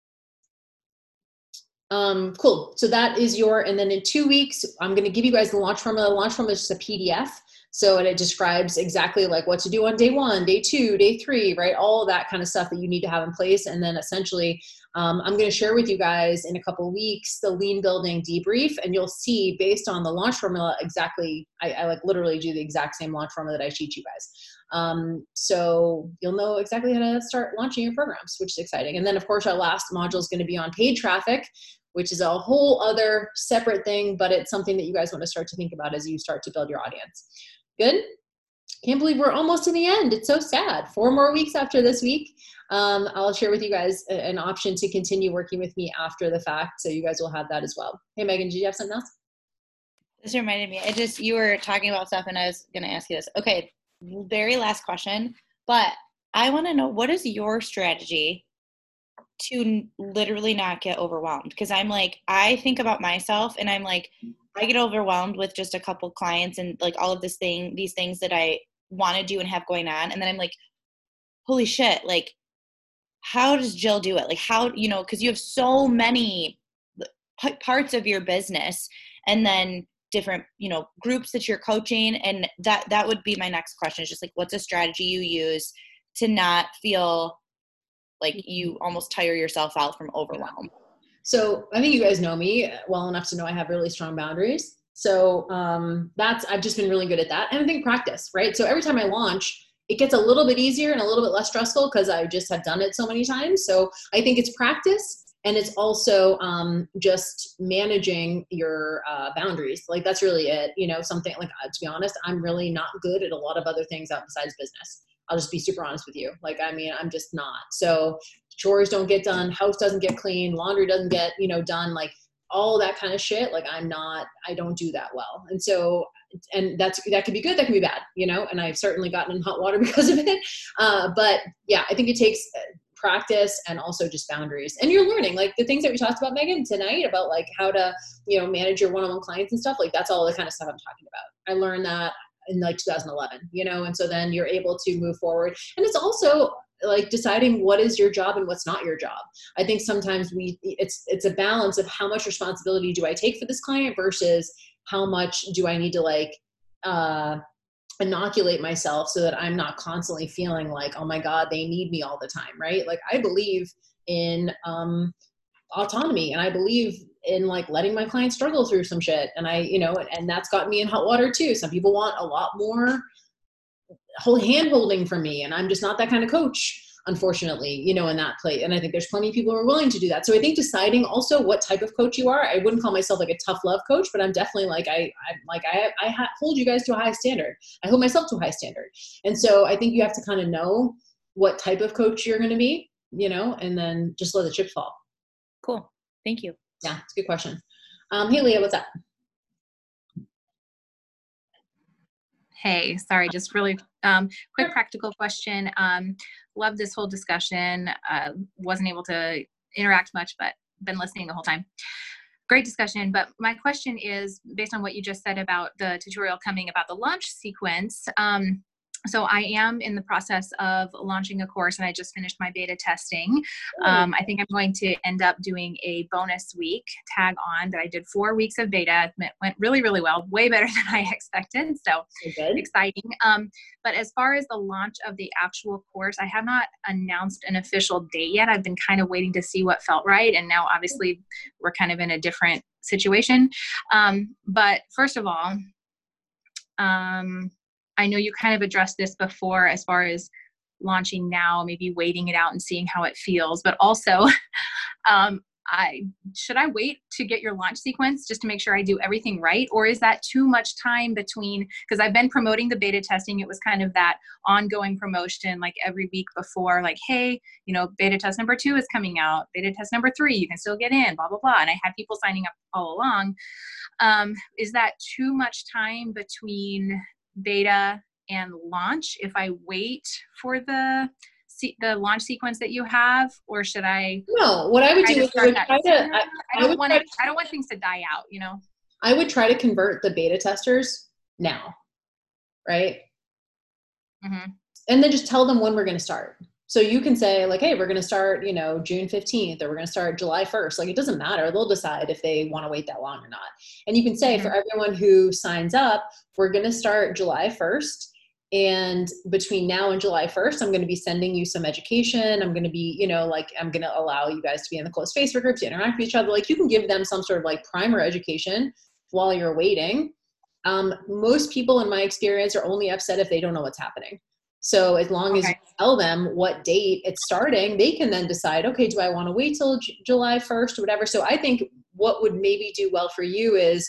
Um, cool. So that is your, and then in two weeks, I'm going to give you guys the launch formula. The launch formula is just a P D F. So it describes exactly like what to do on day one, day two, day three, right? All that kind of stuff that you need to have in place. And then essentially, um, I'm going to share with you guys in a couple of weeks the lean building debrief, and you'll see based on the launch formula exactly, I, I like literally do the exact same launch formula that I teach you guys. Um, so you'll know exactly how to start launching your programs, which is exciting. And then of course, our last module is going to be on paid traffic, which is a whole other separate thing, but it's something that you guys want to start to think about as you start to build your audience. Good? Can't believe we're almost to the end. It's so sad. Four more weeks after this week. Um, I'll share with you guys a, an option to continue working with me after the fact, so you guys will have that as well. Hey, Megan, did you have something else? This reminded me. I just, you were talking about stuff and I was going to ask you this. Okay, very last question, but I want to know, what is your strategy to literally not get overwhelmed? Because I'm like, I think about myself and I'm like, I get overwhelmed with just a couple clients and like all of this thing, these things that I want to do and have going on. And then I'm like, holy shit, like, how does Jill do it? Like how, you know, cause you have so many p- parts of your business and then different, you know, groups that you're coaching. And that, that would be my next question, is just like, what's a strategy you use to not feel like you almost tire yourself out from overwhelm? So I think you guys know me well enough to know I have really strong boundaries. So um, that's, I've just been really good at that. And I think practice, right? So every time I launch, it gets a little bit easier and a little bit less stressful because I just have done it so many times. So I think it's practice. And it's also um, just managing your uh, boundaries. Like that's really it. You know, something like, uh, to be honest, I'm really not good at a lot of other things out besides business. I'll just be super honest with you. Like, I mean, I'm just not. So chores don't get done. House doesn't get clean. Laundry doesn't get, you know, done. Like all that kind of shit. Like I'm not, I don't do that well. And so, and that's, that could be good. That can be bad, you know, and I've certainly gotten in hot water because of it. Uh, but yeah, I think it takes practice and also just boundaries, and you're learning like the things that we talked about, Megan, tonight about like how to, you know, manage your one-on-one clients and stuff. Like that's all the kind of stuff I'm talking about. I learned that in like two thousand eleven, you know, and so then you're able to move forward. And it's also like deciding what is your job and what's not your job. I think sometimes we, it's, it's a balance of how much responsibility do I take for this client versus how much do I need to like, uh, inoculate myself so that I'm not constantly feeling like, oh my God, they need me all the time. Right. Like I believe in, um, autonomy, and I believe in like letting my clients struggle through some shit. And I, you know, and, and that's got me in hot water too. Some people want a lot more whole hand holding from me, and I'm just not that kind of coach, unfortunately, you know, in that place. And I think there's plenty of people who are willing to do that. So I think deciding also what type of coach you are. I wouldn't call myself like a tough love coach, but I'm definitely like, I, I'm like, I, I ha- hold you guys to a high standard. I hold myself to a high standard. And so I think you have to kind of know what type of coach you're going to be, you know, and then just let the chips fall. Cool. Thank you. Yeah, it's a good question. Um, hey, Leah, what's up? Hey, sorry, just really um, quick practical question. Um, love this whole discussion. Uh, wasn't able to interact much, but been listening the whole time. Great discussion. But my question is based on what you just said about the tutorial coming about the launch sequence. Um, So I am in the process of launching a course, and I just finished my beta testing. Um, I think I'm going to end up doing a bonus week tag on that I did four weeks of beta. It went really, really well, way better than I expected. So Okay. exciting. Um, but as far as the launch of the actual course, I have not announced an official date yet. I've been kind of waiting to see what felt right. And now obviously we're kind of in a different situation. Um, but first of all, um, I know you kind of addressed this before as far as launching now, maybe waiting it out and seeing how it feels, but also, um, I, should I wait to get your launch sequence just to make sure I do everything right? Or is that too much time between, because I've been promoting the beta testing. It was kind of that ongoing promotion, like every week before, like, hey, you know, beta test number two is coming out, beta test number three, you can still get in, blah, blah, blah. And I had people signing up all along. Um, is that too much time between beta and launch if I wait for the the launch sequence that you have, or should I? No, what I would do is I would try to, I, I don't want to, I don't want things to die out, you know? I would try to convert the beta testers now, right? Mm-hmm. And then just tell them when we're going to start. So you can say like, hey, we're going to start, you know, June fifteenth, or we're going to start July first. Like, it doesn't matter. They'll decide if they want to wait that long or not. And you can say mm-hmm. for everyone who signs up, we're going to start July first. And between now and July first, I'm going to be sending you some education. I'm going to be, you know, like, I'm going to allow you guys to be in the closed Facebook group, to interact with each other. Like, you can give them some sort of like primer education while you're waiting. Um, most people in my experience are only upset if they don't know what's happening. So as long as okay. you tell them what date it's starting, they can then decide, okay, do I want to wait till J- July first or whatever? So I think what would maybe do well for you is,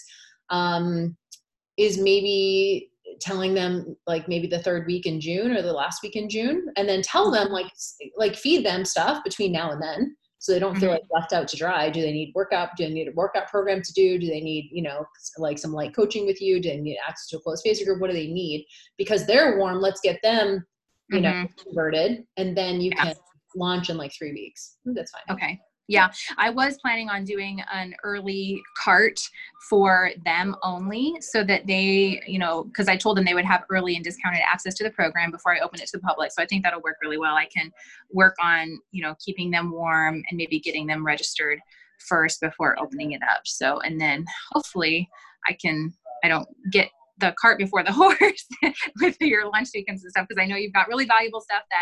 um, is maybe telling them like maybe the third week in June or the last week in June, and then tell them like, like feed them stuff between now and then. So they don't feel like left out to dry. Do they need workout? Do they need a workout program to do? Do they need, you know, like some light coaching with you? Do they need access to a closed Facebook group? What do they need? Because they're warm. Let's get them, you mm-hmm. know, converted. And then you yeah. can launch in like three weeks. That's fine. Okay. Yeah. I was planning on doing an early cart for them only so that they, you know, because I told them they would have early and discounted access to the program before I open it to the public. So I think that'll work really well. I can work on, you know, keeping them warm and maybe getting them registered first before opening it up. So, and then hopefully I can, I don't get the cart before the horse with your launch sequence and stuff, because I know you've got really valuable stuff that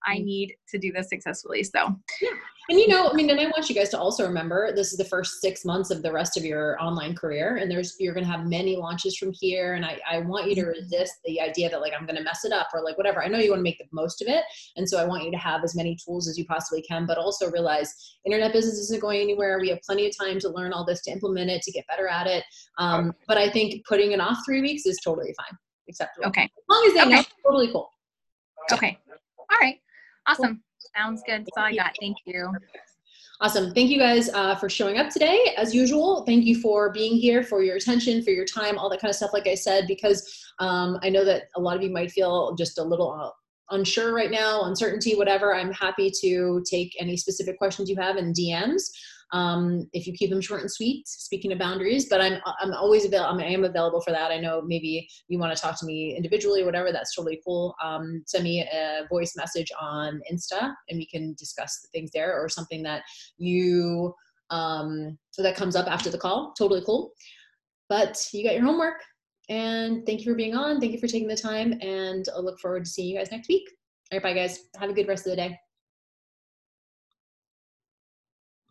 I need to do this successfully. So yeah. And you know, I mean, and I want you guys to also remember this is the first six months of the rest of your online career, and there's you're going to have many launches from here. And I, I want you to resist the idea that like I'm going to mess it up or like whatever. I know you want to make the most of it, and so I want you to have as many tools as you possibly can, but also realize internet business isn't going anywhere. We have plenty of time to learn all this, to implement it, to get better at it. Um, but I think putting it off three weeks is totally fine, acceptable. okay, As long as they Okay. know, totally cool. okay, all right, awesome. Sounds good. That's all I got. Thank you. Awesome. Thank you guys uh, for showing up today. As usual, thank you for being here, for your attention, for your time, all that kind of stuff, like I said, because um, I know that a lot of you might feel just a little uh, unsure right now, uncertainty, whatever. I'm happy to take any specific questions you have in D Ms. Um, if you keep them short and sweet, speaking of boundaries, but I'm, I'm always available. I am available for that. I know maybe you want to talk to me individually or whatever. That's totally cool. Um, send me a voice message on Insta and we can discuss the things there, or something that you, um, so that comes up after the call. Totally cool. But you got your homework, and thank you for being on. Thank you for taking the time, and I look forward to seeing you guys next week. All right, bye guys. Have a good rest of the day.